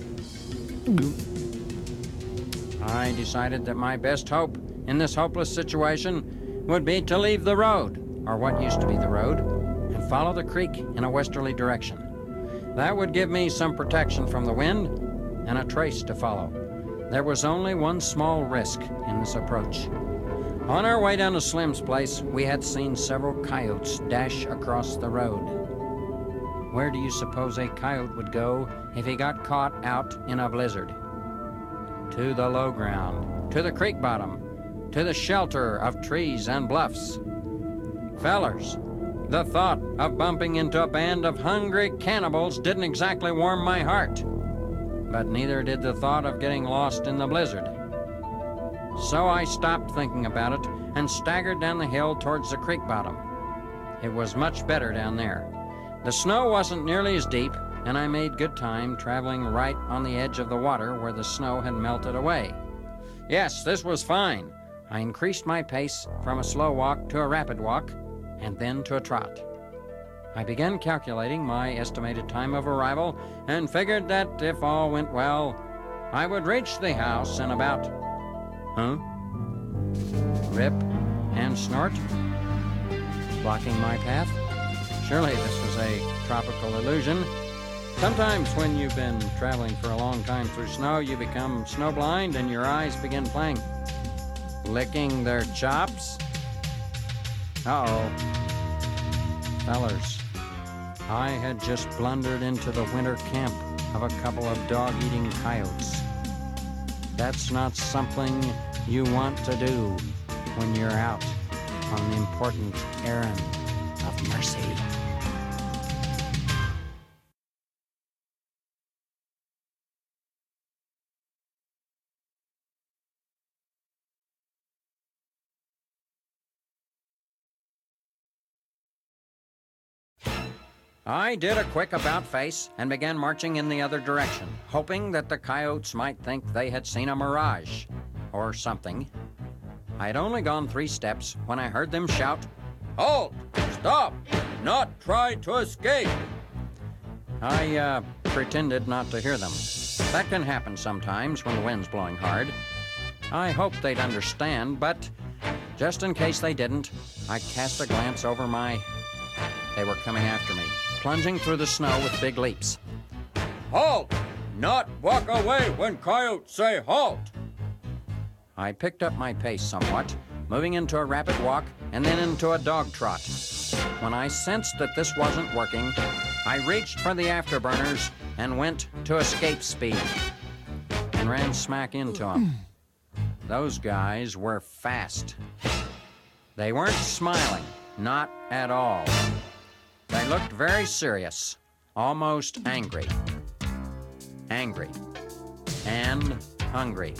I decided that my best hope in this hopeless situation would be to leave the road, or what used to be the road, and follow the creek in a westerly direction. That would give me some protection from the wind and a trace to follow. There was only one small risk in this approach. On our way down to Slim's place, we had seen several coyotes dash across the road. Where do you suppose a coyote would go if he got caught out in a blizzard? To the low ground, to the creek bottom, to the shelter of trees and bluffs. Fellers, the thought of bumping into a band of hungry cannibals didn't exactly warm my heart, but neither did the thought of getting lost in the blizzard. So I stopped thinking about it and staggered down the hill towards the creek bottom. It was much better down there. The snow wasn't nearly as deep, and I made good time traveling right on the edge of the water where the snow had melted away. Yes, this was fine. I increased my pace from a slow walk to a rapid walk, and then to a trot. I began calculating my estimated time of arrival and figured that if all went well, I would reach the house in about... Rip and snort? Blocking my path? Surely this was a tropical illusion. Sometimes when you've been traveling for a long time through snow, you become snowblind and your eyes begin playing. Licking their chops? Uh-oh. Fellers, I had just blundered into the winter camp of a couple of dog-eating coyotes. That's not something you want to do when you're out on an important errand of mercy. I did a quick about-face and began marching in the other direction, hoping that the coyotes might think they had seen a mirage or something. I had only gone 3 steps when I heard them shout, "Halt! Stop! Not try to escape!" I pretended not to hear them. That can happen sometimes when the wind's blowing hard. I hoped they'd understand, but just in case they didn't, I cast a glance over my... They were coming after me, plunging through the snow with big leaps. "Halt! Not walk away when coyotes say halt!" I picked up my pace somewhat, moving into a rapid walk and then into a dog trot. When I sensed that this wasn't working, I reached for the afterburners and went to escape speed and ran smack into them. Those guys were fast. They weren't smiling, not at all. They looked very serious, almost angry. Angry and hungry.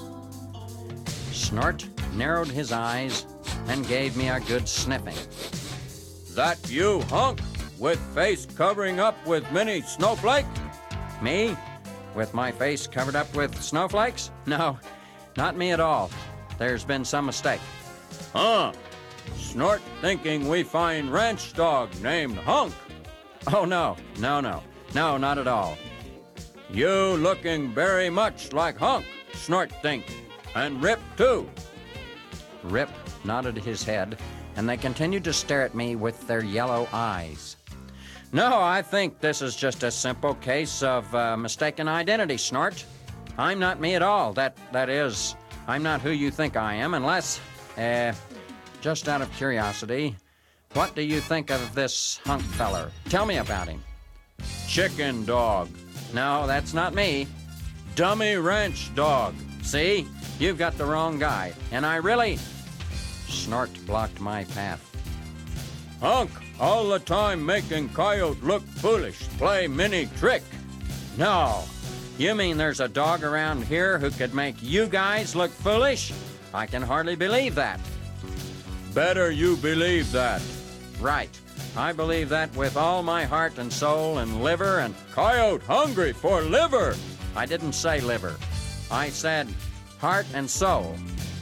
Snort narrowed his eyes and gave me a good sniffing. That you, Hunk, with face covering up with mini snowflake? Me? With my face covered up with snowflakes? No, not me at all. There's been some mistake. Huh. Snort thinking we find ranch dog named Hunk. Oh, no, not at all. You looking very much like Hunk, Snort think, and Rip too. Rip nodded his head, and they continued to stare at me with their yellow eyes. No, I think this is just a simple case of mistaken identity, Snort. I'm not me at all. That is, I'm not who you think I am, unless, just out of curiosity, what do you think of this Hunk feller? Tell me about him. Chicken dog. No, that's not me. Dummy ranch dog. See? You've got the wrong guy. And I really... Snort blocked my path. Hunk, all the time making Coyote look foolish, play mini trick. No. You mean there's a dog around here who could make you guys look foolish? I can hardly believe that. Better you believe that. Right. I believe that with all my heart and soul and liver and... Coyote hungry for liver. I didn't say liver. I said heart and soul.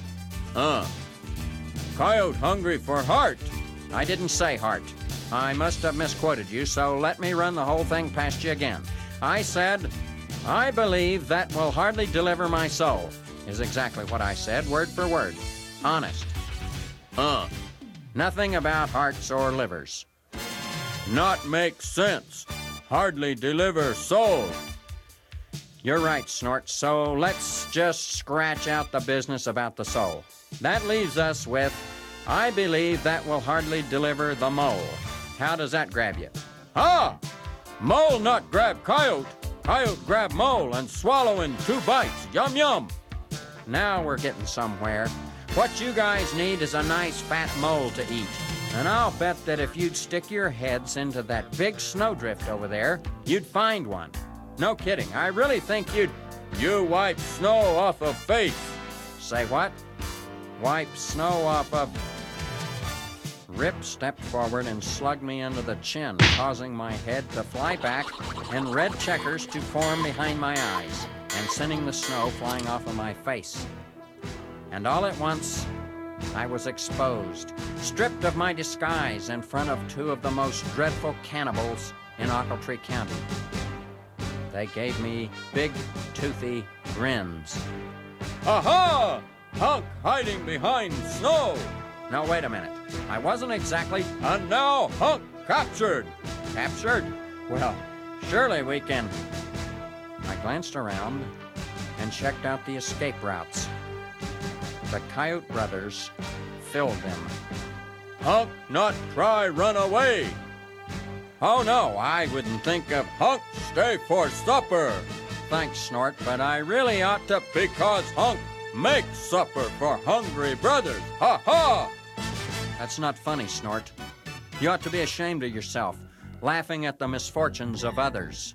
Coyote hungry for heart. I didn't say heart. I must have misquoted you, so let me run the whole thing past you again. I said, I believe that will hardly deliver my soul, is exactly what I said, word for word. Honest. Nothing about hearts or livers. Not make sense. Hardly deliver soul. You're right, Snort, so let's just scratch out the business about the soul. That leaves us with, I believe that will hardly deliver the mole. How does that grab you? Ah! Mole not grab coyote. Coyote grab mole and swallow in 2 bites. Yum, yum. Now we're getting somewhere. What you guys need is a nice fat mole to eat. And I'll bet that if you'd stick your heads into that big snowdrift over there, you'd find one. No kidding. I really think you'd... You wipe snow off of face. Say what? Wipe snow off of... Rip stepped forward and slugged me under the chin, causing my head to fly back and red checkers to form behind my eyes, and sending the snow flying off of my face. And all at once, I was exposed, stripped of my disguise in front of 2 of the most dreadful cannibals in Ochiltree County. They gave me big, toothy grins. Aha! Hunk hiding behind snow. No, wait a minute. I wasn't exactly... And now Hunk captured. Captured? Well, surely we can... I glanced around and checked out the escape routes. The Coyote brothers filled them. Hunk not try run away. Oh, no, I wouldn't think of... Hunk stay for supper. Thanks, Snort, but I really ought to... Because Hunk make supper for hungry brothers. Ha ha! That's not funny, Snort. You ought to be ashamed of yourself, laughing at the misfortunes of others.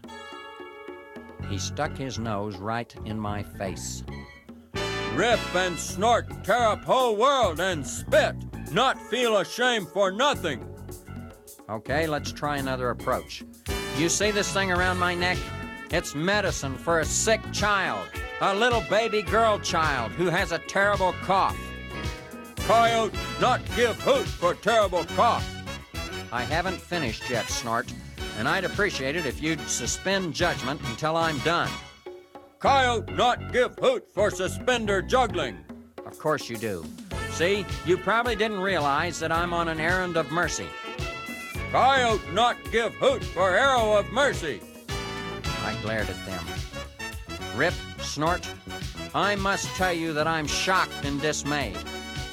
He stuck his nose right in my face. Rip and Snort tear up whole world and spit. Not feel ashamed for nothing. Okay, let's try another approach. You see this thing around my neck? It's medicine for a sick child. A little baby girl child who has a terrible cough. Coyote not give hoot for terrible cough. I haven't finished yet, Snort, and I'd appreciate it if you'd suspend judgment until I'm done. Coyote not give hoot for suspender juggling. Of course you do. See, you probably didn't realize that I'm on an errand of mercy. Coyote not give hoot for arrow of mercy. I glared at them. Rip, Snort, I must tell you that I'm shocked and dismayed.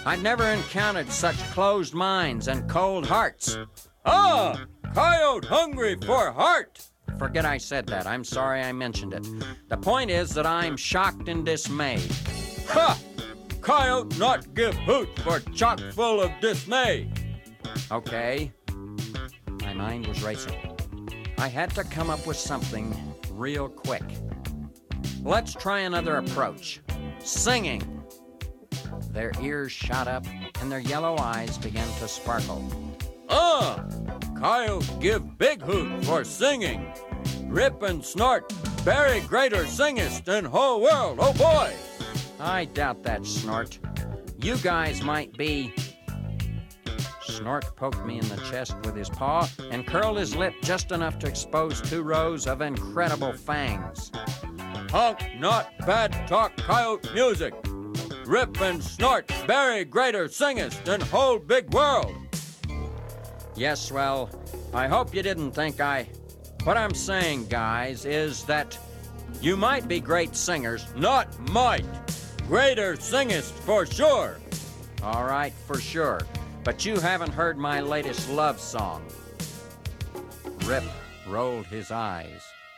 I've never encountered such closed minds and cold hearts. Ah, coyote hungry for heart. Forget I said that. I'm sorry I mentioned it. The point is that I'm shocked and dismayed. Ha! Coyote not give hoot for chock full of dismay. Okay. My mind was racing. I had to come up with something real quick. Let's try another approach. Singing. Their ears shot up and their yellow eyes began to sparkle. Ah, coyote give big hoot for singing. Rip and snort, very greater singest in whole world, oh boy. I doubt that, Snort. You guys might be... Snort poked me in the chest with his paw and curled his lip just enough to expose 2 rows of incredible fangs. Honk not bad talk coyote music. Rip and snort, very greater singest in whole big world. Yes, well, I hope you didn't think I... What I'm saying, guys, is that you might be great singers. Not might. Greater singest for sure. All right, for sure. But you haven't heard my latest love song. Rip rolled his eyes.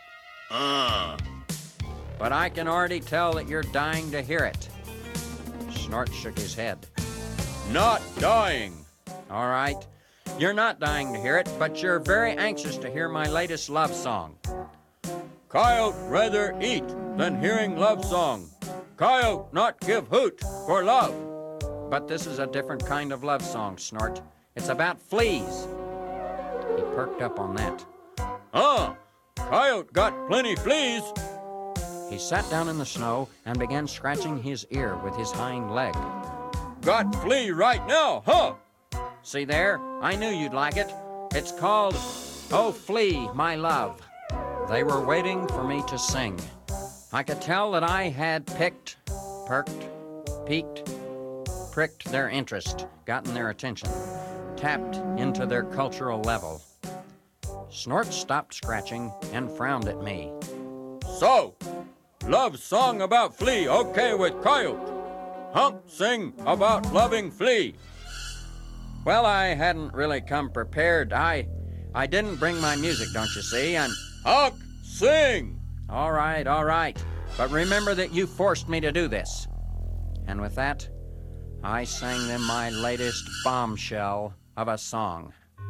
But I can already tell that you're dying to hear it. Snort shook his head. Not dying. All right. You're not dying to hear it, but you're very anxious to hear my latest love song. Coyote rather eat than hearing love song. Coyote not give hoot for love. But this is a different kind of love song, Snort. It's about fleas. He perked up on that. Ah, coyote got plenty fleas. He sat down in the snow and began scratching his ear with his hind leg. Got flea right now, huh? See there? I knew you'd like it. It's called Oh Flea, My Love. They were waiting for me to sing. I could tell that I had picked, perked, peeked, pricked their interest, gotten their attention, tapped into their cultural level. Snort stopped scratching and frowned at me. So, love song about flea, okay with coyote. Honk sing about loving flea. Well, I hadn't really come prepared. I didn't bring my music, don't you see? And honk sing. All right. But remember that you forced me to do this. And with that, I sang them my latest bombshell of a song.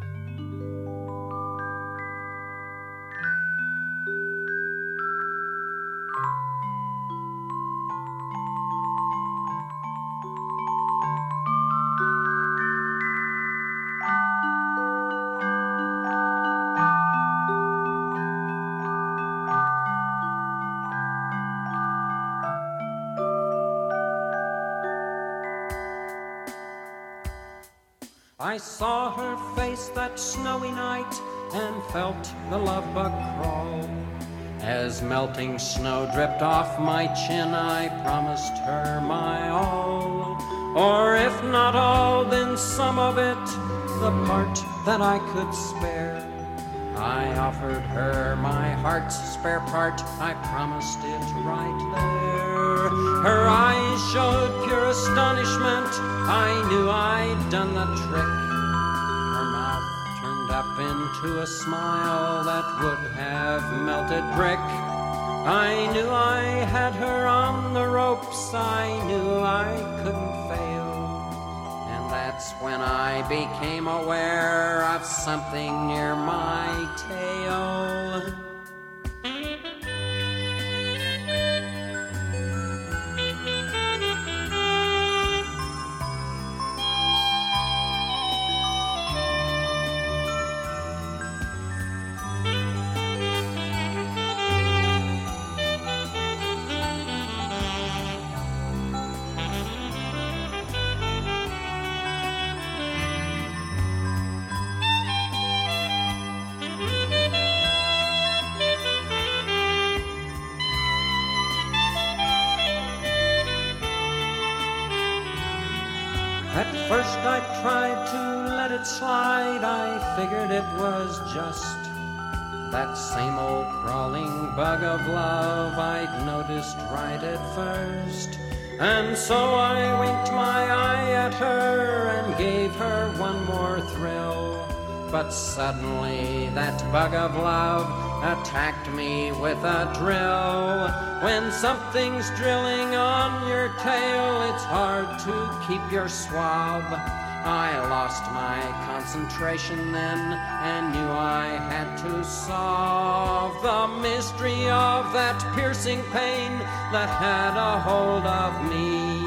I saw her face that snowy night and felt the love bug crawl. As melting snow dripped off my chin, I promised her my all. Or if not all, then some of it, the part that I could spare. I offered her my heart's spare part, I promised it right there. Her eyes showed pure astonishment, I knew I'd done the trick. Her mouth turned up into a smile that would have melted brick. I knew I had her on the ropes, I knew I couldn't fail. And that's when I became aware of something near my tail. At first I tried to let it slide, I figured it was just that same old crawling bug of love I'd noticed right at first. And so I winked my eye at her thrill. But suddenly that bug of love attacked me with a drill. When something's drilling on your tail, it's hard to keep your swab. I lost my concentration then and knew I had to solve the mystery of that piercing pain that had a hold of me.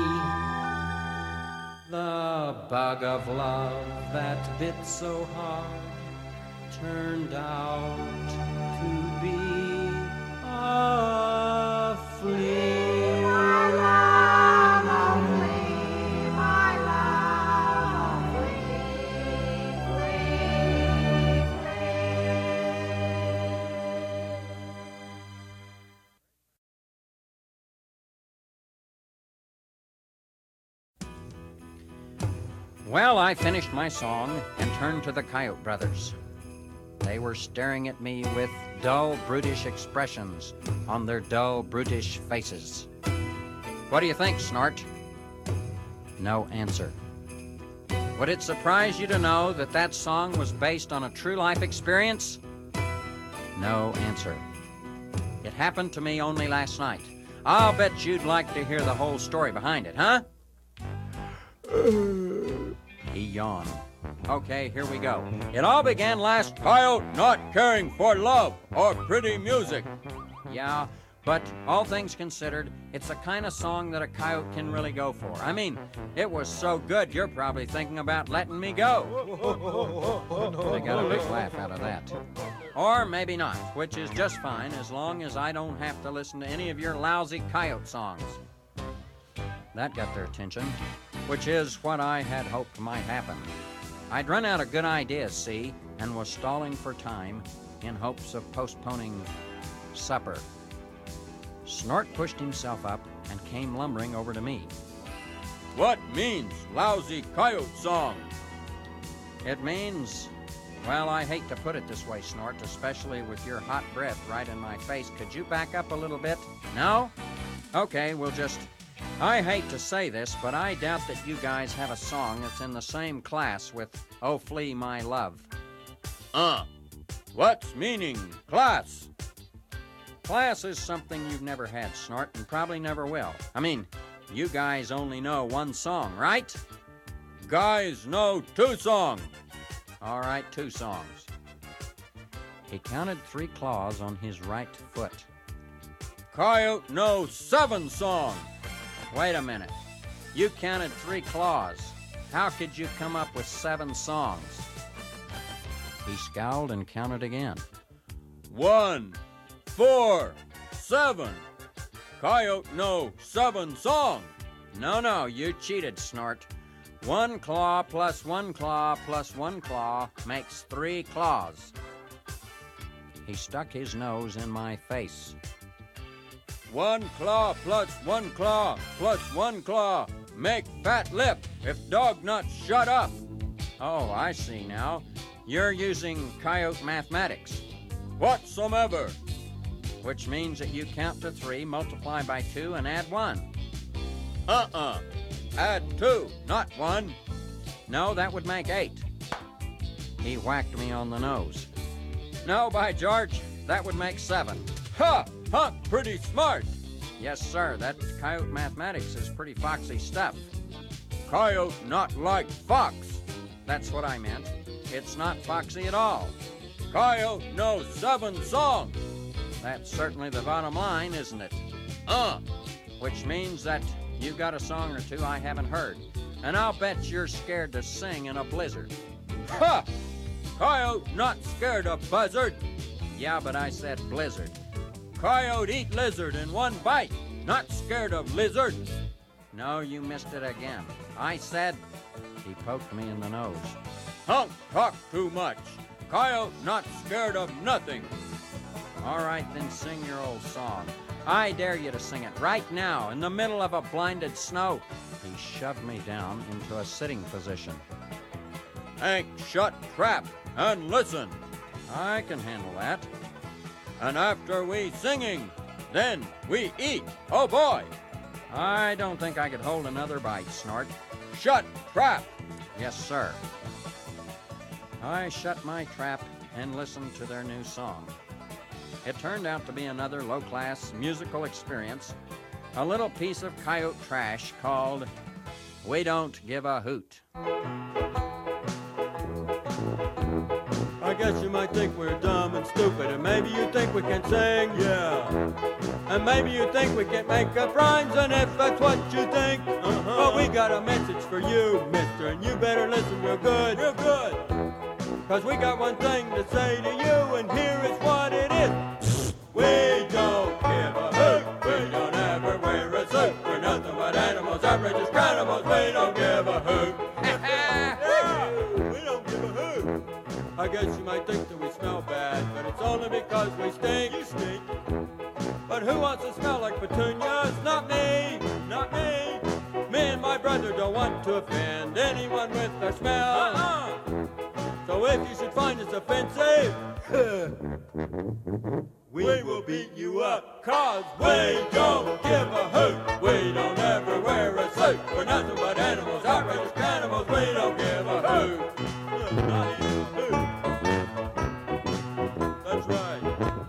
The bug of love that bit so hard turned out to be a flea. Well, I finished my song and turned to the Coyote brothers. They were staring at me with dull, brutish expressions on their dull, brutish faces. What do you think, Snort? No answer. Would it surprise you to know that that song was based on a true life experience? No answer. It happened to me only last night. I'll bet you'd like to hear the whole story behind it, huh? He yawned. Okay, here we go. It all began last... Coyote not caring for love or pretty music. Yeah, but all things considered, it's the kind of song that a coyote can really go for. I mean, it was so good, you're probably thinking about letting me go. They got a big laugh out of that. Or maybe not, which is just fine as long as I don't have to listen to any of your lousy coyote songs. That got their attention, which is what I had hoped might happen. I'd run out of good ideas, see, and was stalling for time in hopes of postponing supper. Snort pushed himself up and came lumbering over to me. What means lousy coyote song? It means, well, I hate to put it this way, Snort, especially with your hot breath right in my face. Could you back up a little bit? No? Okay, we'll just... I hate to say this, but I doubt that you guys have a song that's in the same class with Oh Flee My Love. What's meaning class? Class is something you've never had, Snort, and probably never will. I mean, you guys only know one song, right? Guys know 2 songs. All right, 2 songs. He counted 3 claws on his right foot. Coyote know 7 songs. Wait a minute. You counted 3 claws. How could you come up with 7 songs? He scowled and counted again. 1, 4, 7. Coyote know 7 songs. No, you cheated, Snort. 1 claw plus 1 claw plus 1 claw makes 3 claws. He stuck his nose in my face. 1 claw plus 1 claw plus 1 claw make fat lip if dog not shut up. Oh, I see now. You're using coyote mathematics. Whatsoever. Which means that you count to 3, multiply by 2, and add 1. Add 2, not 1. No, that would make 8. He whacked me on the nose. No, by George, That would make 7. Ha! Huh, pretty smart. Yes, sir, that coyote mathematics is pretty foxy stuff. Coyote not like fox. That's what I meant. It's not foxy at all. Coyote knows 7 songs. That's certainly the bottom line, isn't it? Which means that you got a song or 2 I haven't heard. And I'll bet you're scared to sing in a blizzard. Ha! Coyote not scared of buzzard. Yeah, but I said blizzard. Coyote eat lizard in 1 bite. Not scared of lizard. No, you missed it again. I said... He poked me in the nose. Hunk talk too much. Coyote not scared of nothing. All right, then sing your old song. I dare you to sing it right now in the middle of a blinded snow. He shoved me down into a sitting position. Hank, shut trap and listen. I can handle that. And after we singing, then we eat. Oh boy! I don't think I could hold another bite, Snort. Shut trap! Yes, sir. I shut my trap and listened to their new song. It turned out to be another low-class musical experience, a little piece of coyote trash called We Don't Give a Hoot. I guess you might think we're dumb and stupid, and maybe you think we can sing, yeah. And maybe you think we can make up rhymes, and if that's what you think, well, we got a message for you, mister, and you better listen real good. Real good. 'Cause we got one thing to say to you, and here is what it is. We don't give a hoot. We don't ever wear a suit. We're nothing but animals, outrageous cannibals. We don't give a hoot. Yeah, we don't give a hoot. I guess you might think that we smell bad, but it's only because we stink. You stink. But who wants to smell like petunias? Not me. Not me. Me and my brother don't want to offend anyone with our smell. So if you should find us offensive, we will beat you up, 'cause we don't give a hoot. We don't ever wear a suit. We're nothing but animals, outrageous cannibals. We don't give a hoot. Not even a hoot. That's right.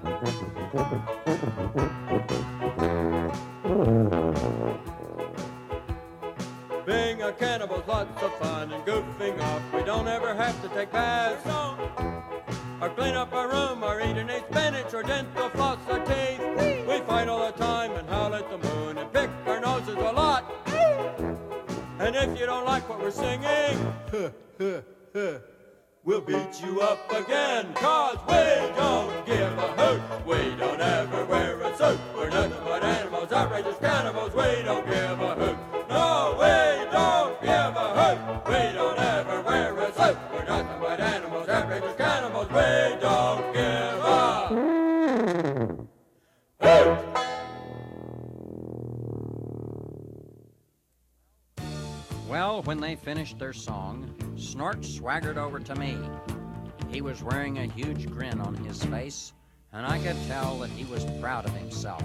Being a cannibal's lots of fun and goofing off. We don't ever have to take baths, or clean up our room, or eat any spinach, or dental floss our teeth. We fight all the time and howl at the moon and pick our noses a lot. And if you don't like what we're singing, we'll beat you up again, 'cause we don't give a hoot. We don't ever wear a suit. We're nothing but animals, outrageous cannibals. We don't give a hoot. No, we don't give a hoot. We don't ever wear a suit. We're nothing but animals, outrageous cannibals. We don't give a hoot. Well, when they finished their song, Snort swaggered over to me. He was wearing a huge grin on his face, and I could tell that he was proud of himself.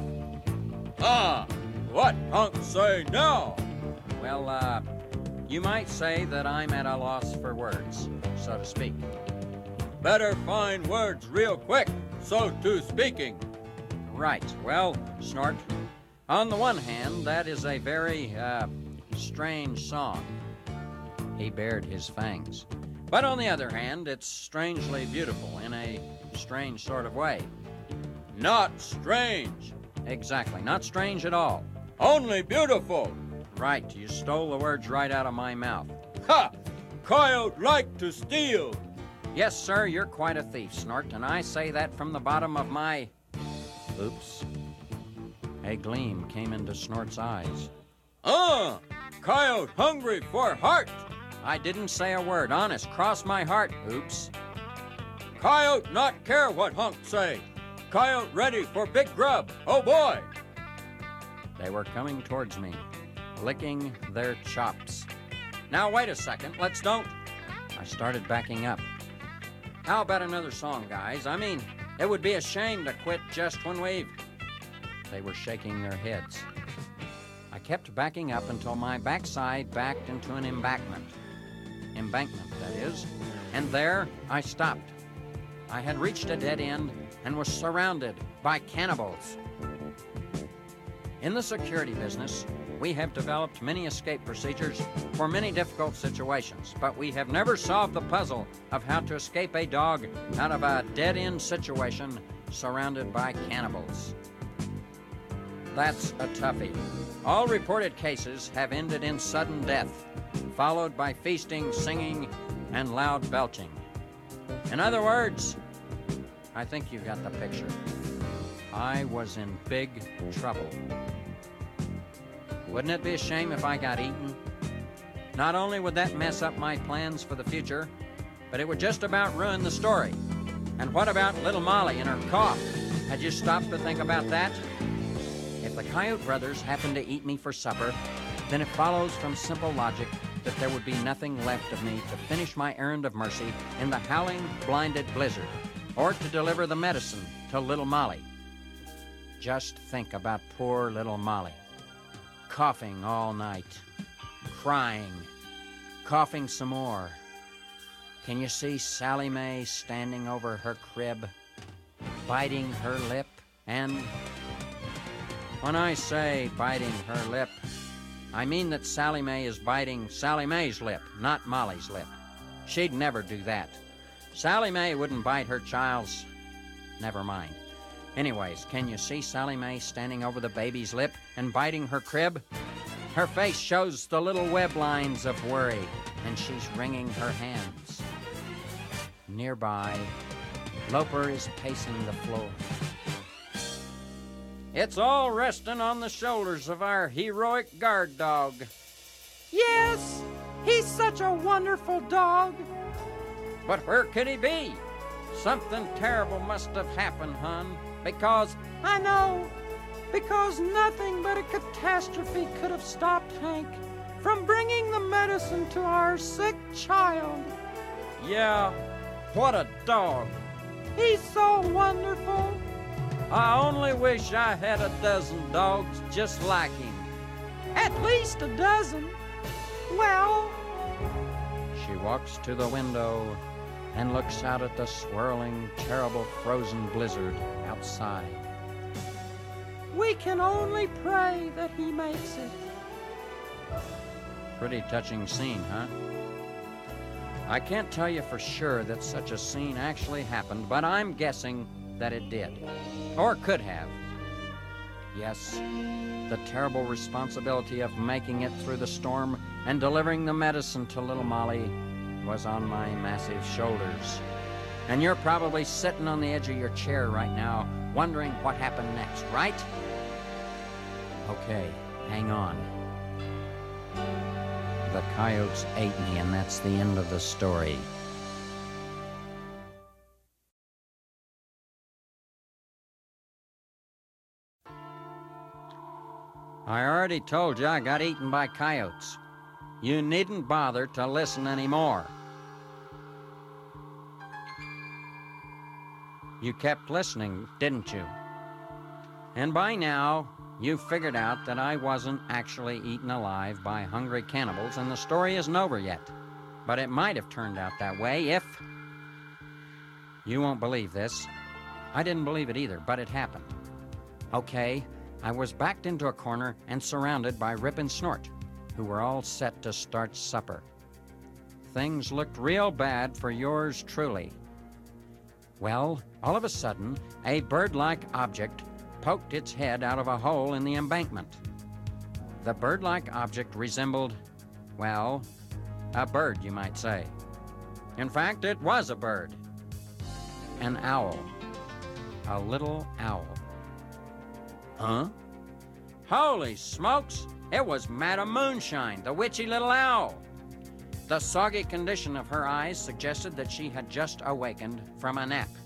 What Hunk say now? Well, you might say that I'm at a loss for words, so to speak. Better find words real quick, so to speaking. Right. Well, Snort, on the one hand, that is a very, strange song. He bared his fangs. But on the other hand, it's strangely beautiful in a strange sort of way. Not strange. Exactly. Not strange at all. Only beautiful. Right. You stole the words right out of my mouth. Ha! Coyote like to steal. Yes, sir, you're quite a thief, Snort, and I say that from the bottom of my... Oops. A gleam came into Snort's eyes. Coyote hungry for heart. I didn't say a word. Honest, cross my heart. Oops. Coyote not care what Hunk say. Coyote ready for big grub. Oh boy. They were coming towards me, licking their chops. Now, wait a second. Let's don't... I started backing up. How about another song, guys? I mean, it would be a shame to quit just when we've... They were shaking their heads. I kept backing up until my backside backed into an embankment. Embankment, that is. And there I stopped. I had reached a dead end and was surrounded by cannibals. In the security business, we have developed many escape procedures for many difficult situations, but we have never solved the puzzle of how to escape a dog out of a dead-end situation surrounded by cannibals. That's a toughie. All reported cases have ended in sudden death, followed by feasting, singing, and loud belching. In other words, I think you got the picture. I was in big trouble. Wouldn't it be a shame if I got eaten? Not only would that mess up my plans for the future, but it would just about ruin the story. And what about little Molly and her cough? Had you stopped to think about that? If the Coyote brothers happened to eat me for supper, then it follows from simple logic that there would be nothing left of me to finish my errand of mercy in the howling, blinded blizzard, or to deliver the medicine to little Molly. Just think about poor little Molly. Coughing all night, crying, coughing some more, Can you see Sally Mae standing over her crib, biting her lip? And when I say biting her lip, I mean that Sally Mae is biting Sally Mae's lip, not Molly's lip. She'd never do that. Sally Mae wouldn't bite her child's... Never mind. Anyways, can you see Sally Mae standing over the baby's lip and biting her crib? Her face shows the little web lines of worry, and she's wringing her hands. Nearby, Loper is pacing the floor. It's all resting on the shoulders of our heroic guard dog. Yes, he's such a wonderful dog. But where could he be? Something terrible must have happened, hon, because... I know, because nothing but a catastrophe could have stopped Hank from bringing the medicine to our sick child. Yeah, what a dog. He's so wonderful. I only wish I had a dozen dogs just like him. At least a dozen. Well... She walks to the window and looks out at the swirling, terrible frozen blizzard outside. We can only pray that he makes it. Pretty touching scene, huh? I can't tell you for sure that such a scene actually happened, but I'm guessing that it did. Or could have. Yes, the terrible responsibility of making it through the storm and delivering the medicine to little Molly was on my massive shoulders. And you're probably sitting on the edge of your chair right now, wondering what happened next, right? Okay, hang on. The coyotes ate me, and that's the end of the story. I already told you I got eaten by coyotes. You needn't bother to listen anymore. You kept listening, didn't you? And by now, you figured out that I wasn't actually eaten alive by hungry cannibals, and the story isn't over yet. But it might have turned out that way if... You won't believe this. I didn't believe it either, but it happened. Okay, I was backed into a corner and surrounded by Rip and Snort, who were all set to start supper. Things looked real bad for yours truly. Well, all of a sudden, a bird-like object poked its head out of a hole in the embankment. The bird-like object resembled, well, a bird, you might say. In fact, it was a bird. An owl. A little owl. Huh? Holy smokes! It was Madam Moonshine, the witchy little owl. The soggy condition of her eyes suggested that she had just awakened from a nap.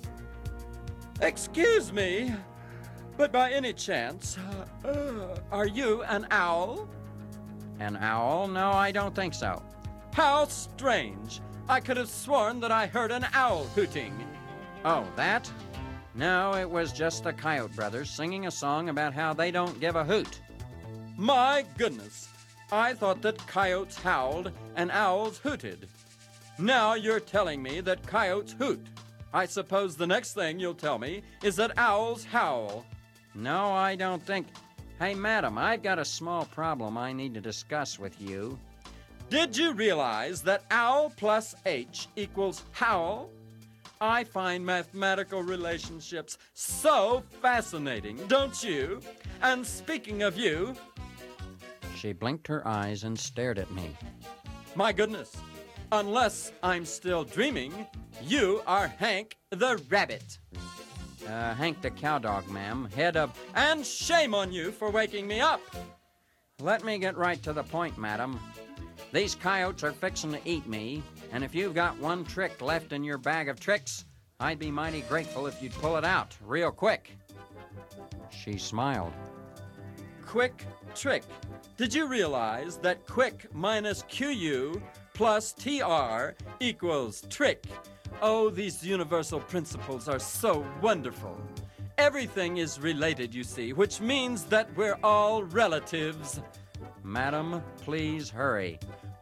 Excuse me, but by any chance, are you an owl? An owl? No, I don't think so. How strange. I could have sworn that I heard an owl hooting. Oh, that? No, it was just the Coyote Brothers singing a song about how they don't give a hoot. My goodness, I thought that coyotes howled and owls hooted. Now you're telling me that coyotes hoot. I suppose the next thing you'll tell me is that owls howl. No, I don't think... Hey, madam, I've got a small problem I need to discuss with you. Did you realize that owl plus H equals howl? I find mathematical relationships so fascinating, don't you? And speaking of you... She blinked her eyes and stared at me. My goodness, unless I'm still dreaming, you are Hank the Rabbit. Hank the Cowdog, ma'am, head of... And shame on you for waking me up. Let me get right to the point, madam. These coyotes are fixing to eat me, and if you've got one trick left in your bag of tricks, I'd be mighty grateful if you'd pull it out real quick. She smiled. Quick trick. Did you realize that quick minus QU plus TR equals trick? Oh, these universal principles are so wonderful. Everything is related, you see, which means that we're all relatives. Madam, please hurry.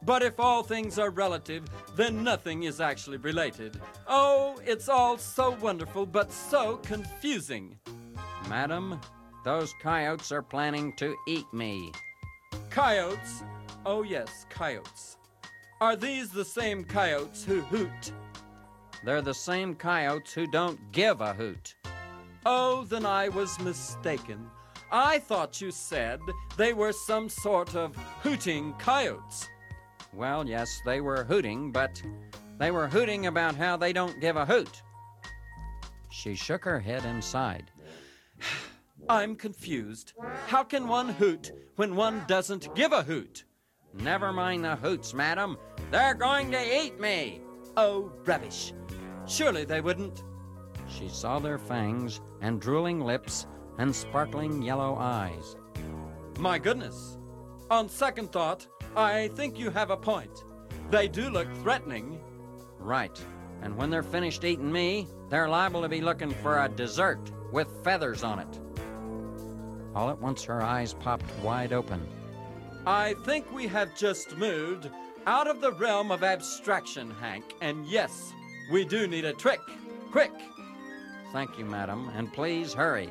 But if all things are relative, then nothing is actually related. Oh, it's all so wonderful, but so confusing. Madam, those coyotes are planning to eat me. Coyotes? Oh yes, coyotes. Are these the same coyotes who hoot? They're the same coyotes who don't give a hoot. Oh, then I was mistaken. I thought you said they were some sort of hooting coyotes. Well, yes, they were hooting, but they were hooting about how they don't give a hoot. She shook her head and sighed. I'm confused. How can one hoot when one doesn't give a hoot? Never mind the hoots, madam. They're going to eat me. Oh, rubbish. Surely they wouldn't. She saw their fangs and drooling lips and sparkling yellow eyes. My goodness. On second thought, I think you have a point. They do look threatening. Right. And when they're finished eating me, they're liable to be looking for a dessert with feathers on it. All at once her eyes popped wide open. I think we have just moved out of the realm of abstraction, Hank. And yes, we do need a trick. Quick! Thank you, madam, and please hurry.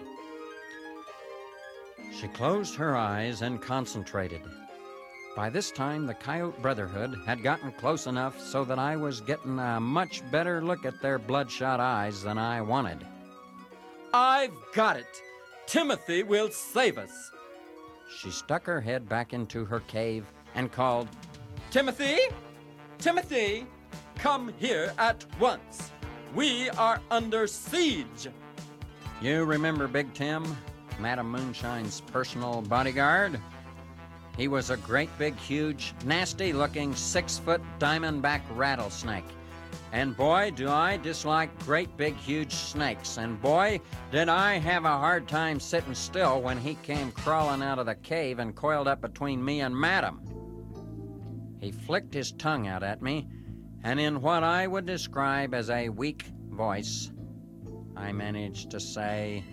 She closed her eyes and concentrated. By this time, the Coyote Brotherhood had gotten close enough so that I was getting a much better look at their bloodshot eyes than I wanted. I've got it. Timothy will save us. She stuck her head back into her cave and called, Timothy? Timothy, come here at once. We are under siege. You remember Big Tim, Madam Moonshine's personal bodyguard? He was a great big, huge, nasty-looking 6-foot diamondback rattlesnake. And boy, do I dislike great big, huge snakes. And boy, did I have a hard time sitting still when he came crawling out of the cave and coiled up between me and Madam. He flicked his tongue out at me, and in what I would describe as a weak voice, I managed to say,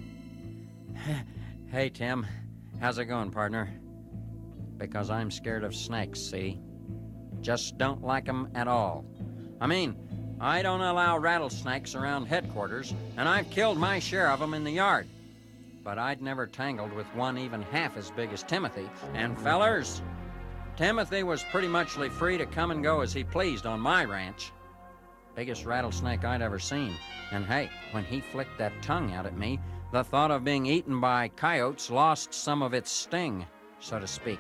Hey, Tim, how's it going, partner? Because I'm scared of snakes, see? Just don't like 'em at all. I mean, I don't allow rattlesnakes around headquarters, and I've killed my share of 'em in the yard. But I'd never tangled with one even half as big as Timothy. And fellers, Timothy was pretty muchly free to come and go as he pleased on my ranch. Biggest rattlesnake I'd ever seen. And hey, when he flicked that tongue out at me, the thought of being eaten by coyotes lost some of its sting, so to speak.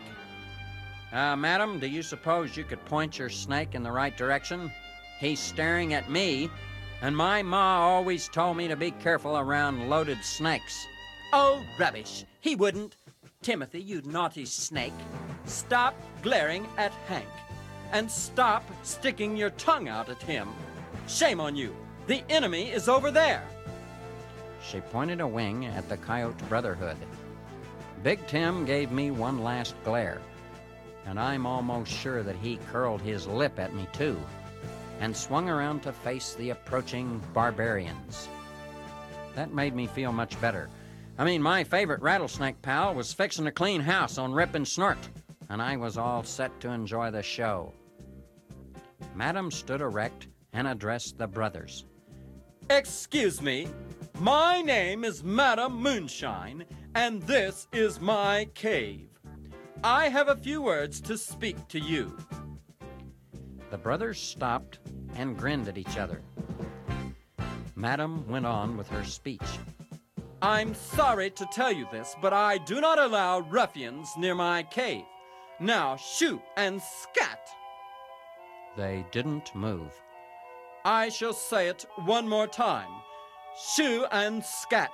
Madam, do you suppose you could point your snake in the right direction? He's staring at me, and my ma always told me to be careful around loaded snakes. Oh, rubbish. He wouldn't. Timothy, you naughty snake. Stop glaring at Hank. And stop sticking your tongue out at him. Shame on you. The enemy is over there. She pointed a wing at the Coyote Brotherhood. Big Tim gave me one last glare, and I'm almost sure that he curled his lip at me too, and swung around to face the approaching barbarians. That made me feel much better. I mean, my favorite rattlesnake pal was fixing to clean house on Rip and Snort, and I was all set to enjoy the show. Madam stood erect and addressed the brothers. Excuse me. My name is Madam Moonshine, and this is my cave. I have a few words to speak to you. The brothers stopped and grinned at each other. Madam went on with her speech. I'm sorry to tell you this, but I do not allow ruffians near my cave. Now shoot and scat. They didn't move. I shall say it one more time. Shoo and scat.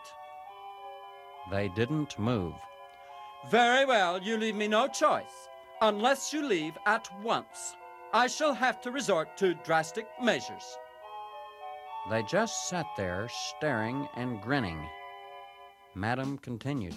They didn't move. Very well, you leave me no choice. Unless you leave at once, I shall have to resort to drastic measures. They just sat there, staring and grinning. Madam continued.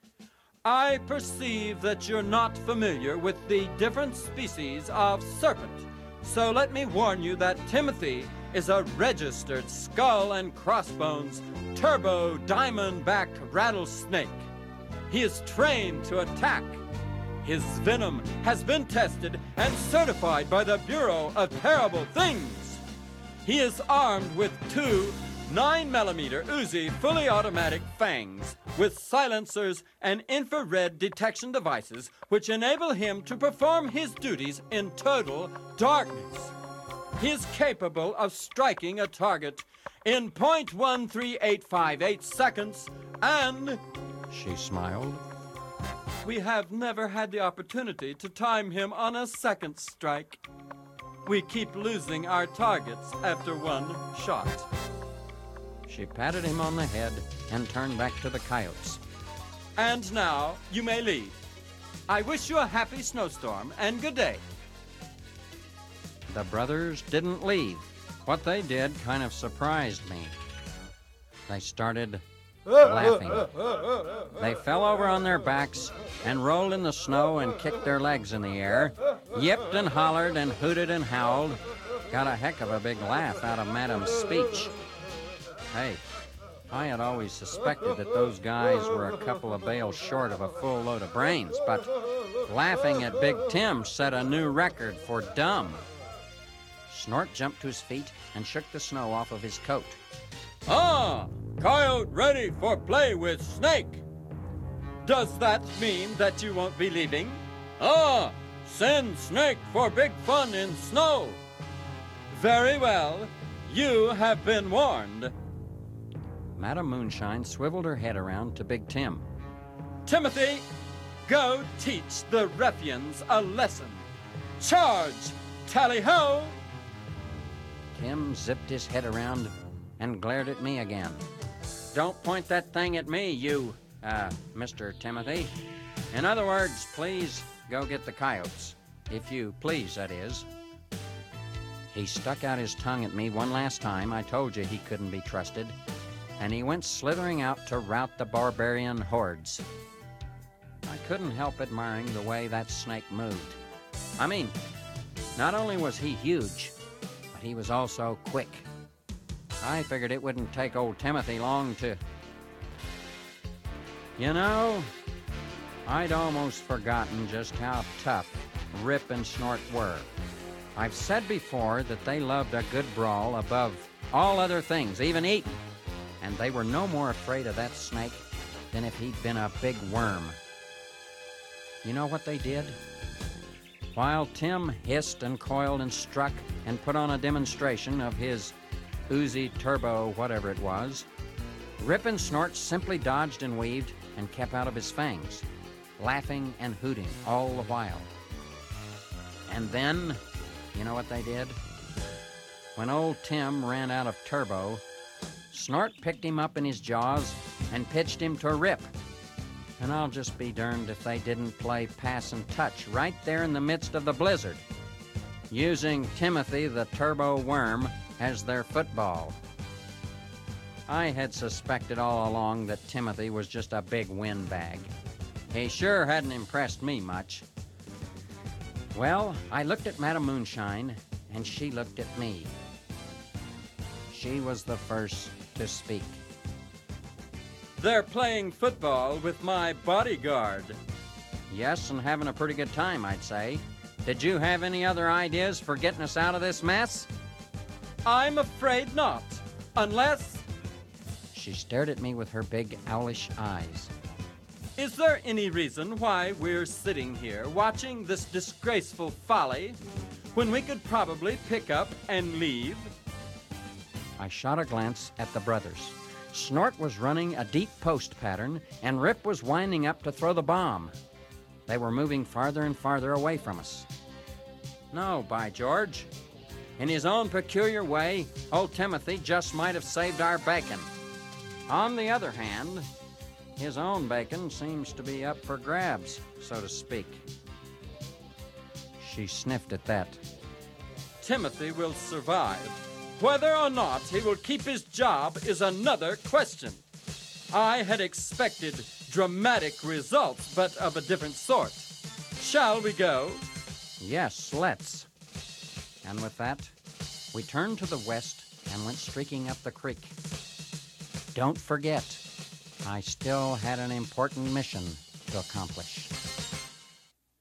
I perceive that you're not familiar with the different species of serpent, so let me warn you that Timothy is a registered skull and crossbones turbo diamondback rattlesnake. He is trained to attack. His venom has been tested and certified by the Bureau of Terrible Things. He is armed with two 9mm Uzi fully automatic fangs with silencers and infrared detection devices which enable him to perform his duties in total darkness. He is capable of striking a target in 0.13858 seconds and... She smiled. We have never had the opportunity to time him on a second strike. We keep losing our targets after one shot. She patted him on the head and turned back to the coyotes. And now you may leave. I wish you a happy snowstorm and good day. The brothers didn't leave. What they did kind of surprised me. They started laughing. They fell over on their backs and rolled in the snow and kicked their legs in the air, yipped and hollered and hooted and howled. Got a heck of a big laugh out of Madame's speech. Hey, I had always suspected that those guys were a couple of bales short of a full load of brains, but laughing at Big Tim set a new record for dumb. Snort jumped to his feet and shook the snow off of his coat. Ah, coyote ready for play with snake. Does that mean that you won't be leaving? Ah, send snake for big fun in snow. Very well, you have been warned. Madame Moonshine swiveled her head around to Big Tim. Timothy, go teach the ruffians a lesson. Charge, tally-ho! Tim zipped his head around and glared at me again. Don't point that thing at me, you, Mr. Timothy. In other words, please go get the coyotes. If you please, that is. He stuck out his tongue at me one last time. I told you he couldn't be trusted. And he went slithering out to rout the barbarian hordes. I couldn't help admiring the way that snake moved. I mean, not only was he huge, but he was also quick. I figured it wouldn't take old Timothy long to... You know, I'd almost forgotten just how tough Rip and Snort were. I've said before that they loved a good brawl above all other things, even eating. And they were no more afraid of that snake than if he'd been a big worm. You know what they did? While Tim hissed and coiled and struck and put on a demonstration of his Uzi Turbo whatever it was, Rip and Snort simply dodged and weaved and kept out of his fangs, laughing and hooting all the while. And then, you know what they did? When old Tim ran out of Turbo, Snort picked him up in his jaws and pitched him to Rip. And I'll just be darned if they didn't play pass and touch right there in the midst of the blizzard, using Timothy the Turbo Worm as their football. I had suspected all along that Timothy was just a big windbag. He sure hadn't impressed me much. Well, I looked at Madame Moonshine, and she looked at me. She was the first to speak. They're playing football with my bodyguard. Yes, and having a pretty good time, I'd say. Did you have any other ideas for getting us out of this mess? I'm afraid not, unless... She stared at me with her big owlish eyes. Is there any reason why we're sitting here watching this disgraceful folly when we could probably pick up and leave? I shot a glance at the brothers. Snort was running a deep post pattern, and Rip was winding up to throw the bomb. They were moving farther and farther away from us. No, by George. In his own peculiar way, old Timothy just might have saved our bacon. On the other hand, his own bacon seems to be up for grabs, so to speak. She sniffed at that. Timothy will survive. Whether or not he will keep his job is another question. I had expected dramatic results, but of a different sort. Shall we go? Yes, let's. And with that, we turned to the west and went streaking up the creek. Don't forget, I still had an important mission to accomplish.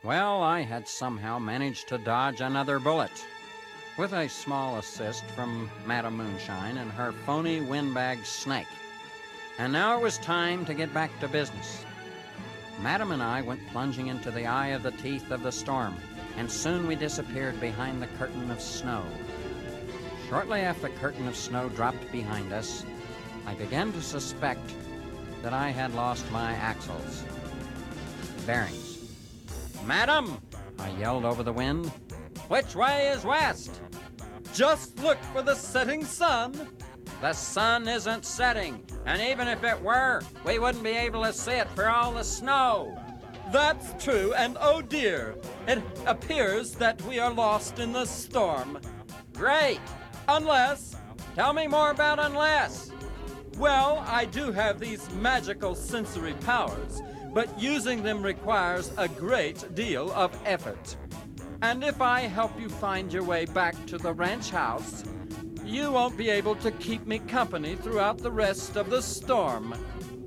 Well, I had somehow managed to dodge another bullet, with a small assist from Madam Moonshine and her phony windbag snake. And now it was time to get back to business. Madam and I went plunging into the eye of the teeth of the storm, and soon we disappeared behind the curtain of snow. Shortly after the curtain of snow dropped behind us, I began to suspect that I had lost my axles. Bearings. "Madam!" I yelled over the wind. "Which way is west?" Just look for the setting sun. "The sun isn't setting, and even if it were, we wouldn't be able to see it for all the snow." That's true, and oh dear, it appears that we are lost in the storm. "Great! Unless, Tell me more about unless." well, I do have these magical sensory powers, but using them requires a great deal of effort. And if I help you find your way back to the ranch house, you won't be able to keep me company throughout the rest of the storm.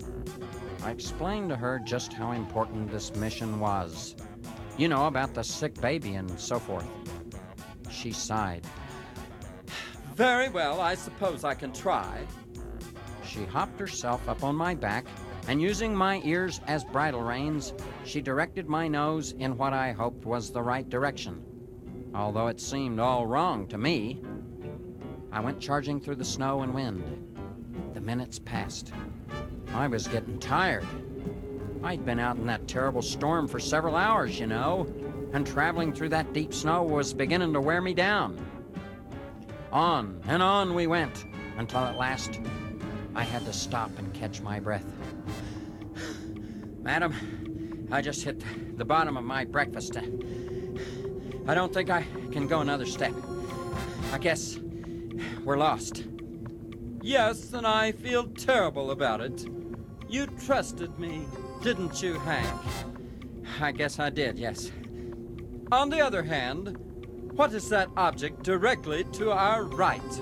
I explained to her just how important this mission was. You know, about the sick baby and so forth. She sighed. Very well, I suppose I can try. She hopped herself up on my back, and using my ears as bridle reins, she directed my nose in what I hoped was the right direction. Although it seemed all wrong to me, I went charging through the snow and wind. The minutes passed. I was getting tired. I'd been out in that terrible storm for several hours, you know, and traveling through that deep snow was beginning to wear me down. On and on we went, until at last I had to stop and catch my breath. "Madam, I just hit the bottom of my breakfast. I don't think I can go another step. I guess we're lost." Yes, and I feel terrible about it. You trusted me, didn't you, Hank? I guess I did, yes. On the other hand, what is that object directly to our right?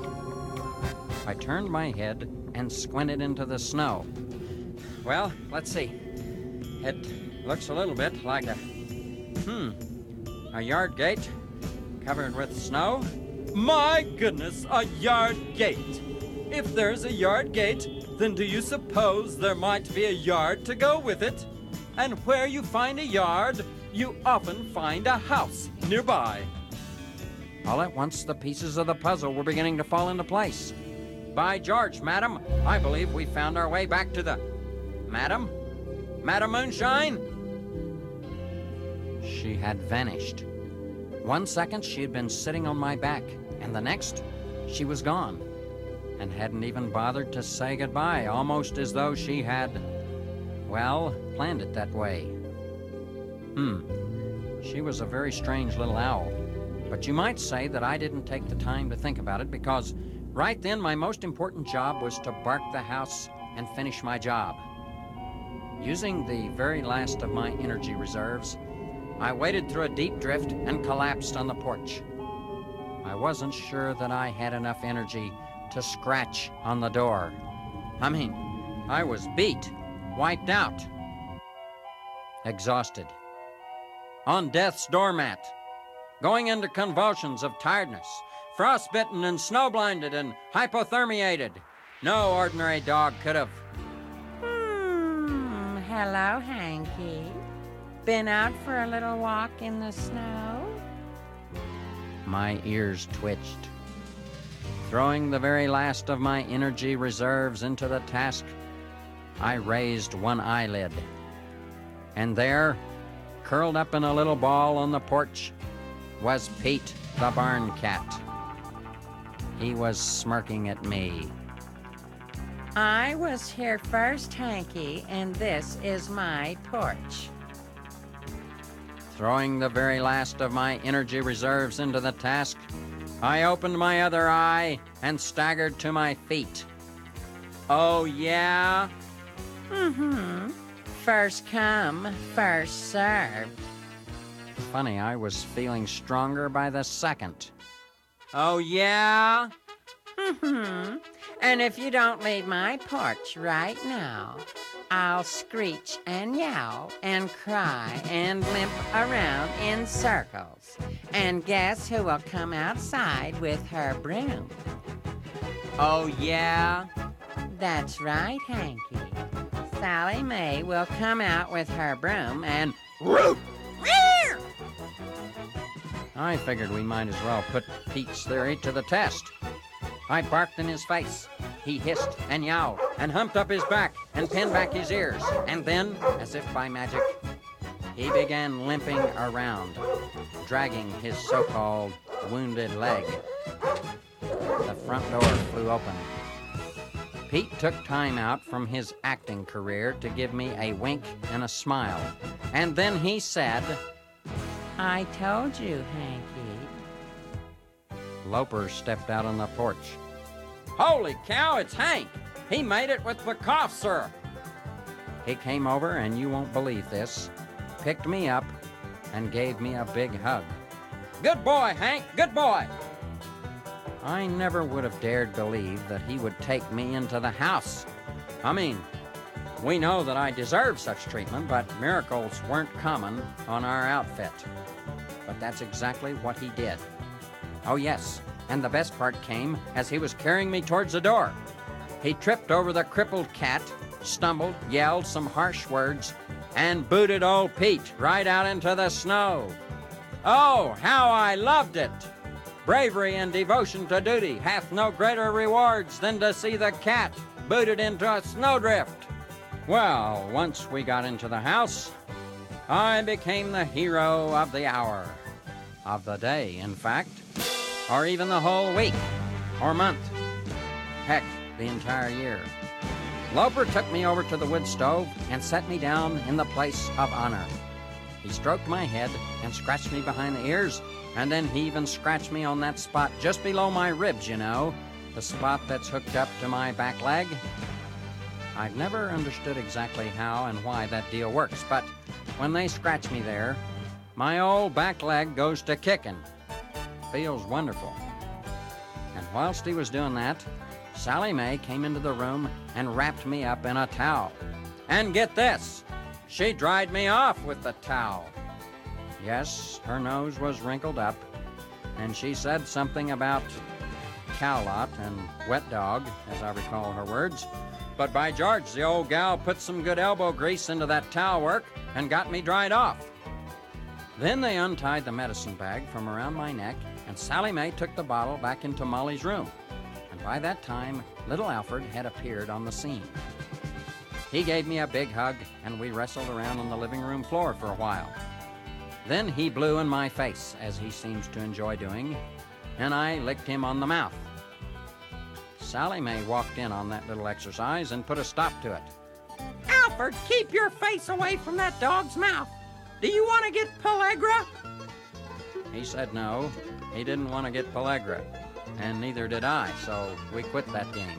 I turned my head and squinted into the snow. Well, let's see. It looks a little bit like a yard gate covered with snow. My goodness, a yard gate! If there's a yard gate, then do you suppose there might be a yard to go with it? And where you find a yard, you often find a house nearby. All at once, the pieces of the puzzle were beginning to fall into place. By George, madam, I believe we found our way back to the... Madam? Madam Moonshine? She had vanished. 1 second, she had been sitting on my back, and the next, she was gone, and hadn't even bothered to say goodbye, almost as though she had, well, planned it that way. She was a very strange little owl, but you might say that I didn't take the time to think about it, because right then my most important job was to bark the house and finish my job. Using the very last of my energy reserves, I waded through a deep drift and collapsed on the porch. I wasn't sure that I had enough energy to scratch on the door. I mean, I was beat, wiped out, exhausted, on death's doormat, going into convulsions of tiredness, frostbitten and snow-blinded and hypothermiated. No ordinary dog could have. Hello, Hanky. Been out for a little walk in the snow? My ears twitched. Throwing the very last of my energy reserves into the task, I raised one eyelid. And there, curled up in a little ball on the porch, was Pete the barn cat. He was smirking at me. I was here first, Hanky, and this is my porch. Throwing the very last of my energy reserves into the task, I opened my other eye and staggered to my feet. Oh, yeah? First come, first served. Funny, I was feeling stronger by the second. Oh, yeah? And if you don't leave my porch right now, I'll screech and yowl and cry and limp around in circles. And guess who will come outside with her broom? Oh, yeah? That's right, Hanky. Sally Mae will come out with her broom and Root! I figured we might as well put Pete's theory to the test. I barked in his face. He hissed and yowled and humped up his back and pinned back his ears. And then, as if by magic, he began limping around, dragging his so-called wounded leg. The front door flew open. Pete took time out from his acting career to give me a wink and a smile. And then he said, I told you, Hanky. Loper stepped out on the porch. Holy cow, it's Hank! He made it with the cough syrup. He came over, and you won't believe this, picked me up and gave me a big hug. Good boy, Hank, good boy! I never would have dared believe that he would take me into the house. I mean, we know that I deserve such treatment, but miracles weren't common on our outfit. But that's exactly what he did. Oh, yes, and the best part came as he was carrying me towards the door. He tripped over the crippled cat, stumbled, yelled some harsh words, and booted old Pete right out into the snow. Oh, how I loved it! Bravery and devotion to duty hath no greater rewards than to see the cat booted into a snowdrift. Well, once we got into the house, I became the hero of the hour, of the day, in fact, or even the whole week, or month, heck, the entire year. Loper took me over to the wood stove and set me down in the place of honor. He stroked my head and scratched me behind the ears, and then he even scratched me on that spot just below my ribs, you know, the spot that's hooked up to my back leg. I've never understood exactly how and why that deal works, but when they scratch me there, my old back leg goes to kicking. Feels wonderful. And whilst he was doing that, Sally Mae came into the room and wrapped me up in a towel. And get this, she dried me off with the towel. Yes, her nose was wrinkled up, and she said something about cow lot and wet dog, as I recall her words. But by George, the old gal put some good elbow grease into that towel work and got me dried off. Then they untied the medicine bag from around my neck, and Sally Mae took the bottle back into Molly's room. And by that time, little Alfred had appeared on the scene. He gave me a big hug, and we wrestled around on the living room floor for a while. Then he blew in my face, as he seems to enjoy doing, and I licked him on the mouth. Sally Mae walked in on that little exercise and put a stop to it. Alfred, keep your face away from that dog's mouth. Do you want to get pellagra? He said no, he didn't want to get pellagra, and neither did I, so we quit that game.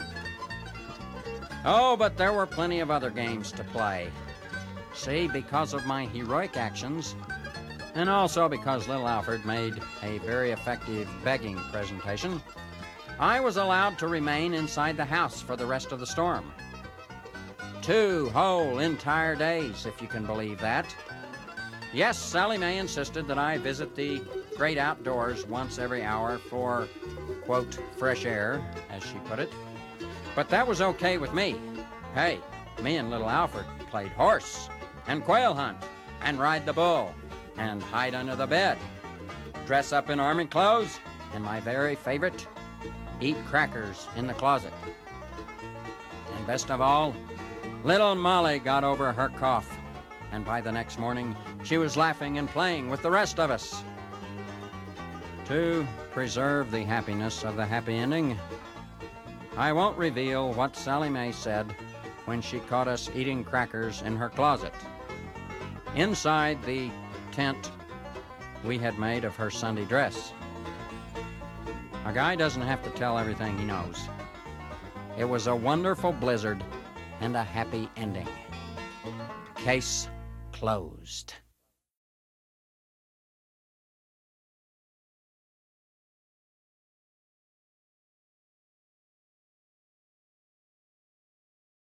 Oh, but there were plenty of other games to play. See, because of my heroic actions, and also because little Alfred made a very effective begging presentation, I was allowed to remain inside the house for the rest of the storm. 2 whole entire days, if you can believe that. Yes, Sally Mae insisted that I visit the great outdoors once every hour for, quote, fresh air, as she put it. But that was okay with me. Hey, me and little Alfred played horse, and quail hunt, and ride the bull, and hide under the bed, dress up in army clothes, and my very favorite, eat crackers in the closet. And best of all, little Molly got over her cough, and by the next morning, she was laughing and playing with the rest of us. To preserve the happiness of the happy ending, I won't reveal what Sally Mae said when she caught us eating crackers in her closet, inside the tent we had made of her Sunday dress. A guy doesn't have to tell everything he knows. It was a wonderful blizzard and a happy ending. Case closed.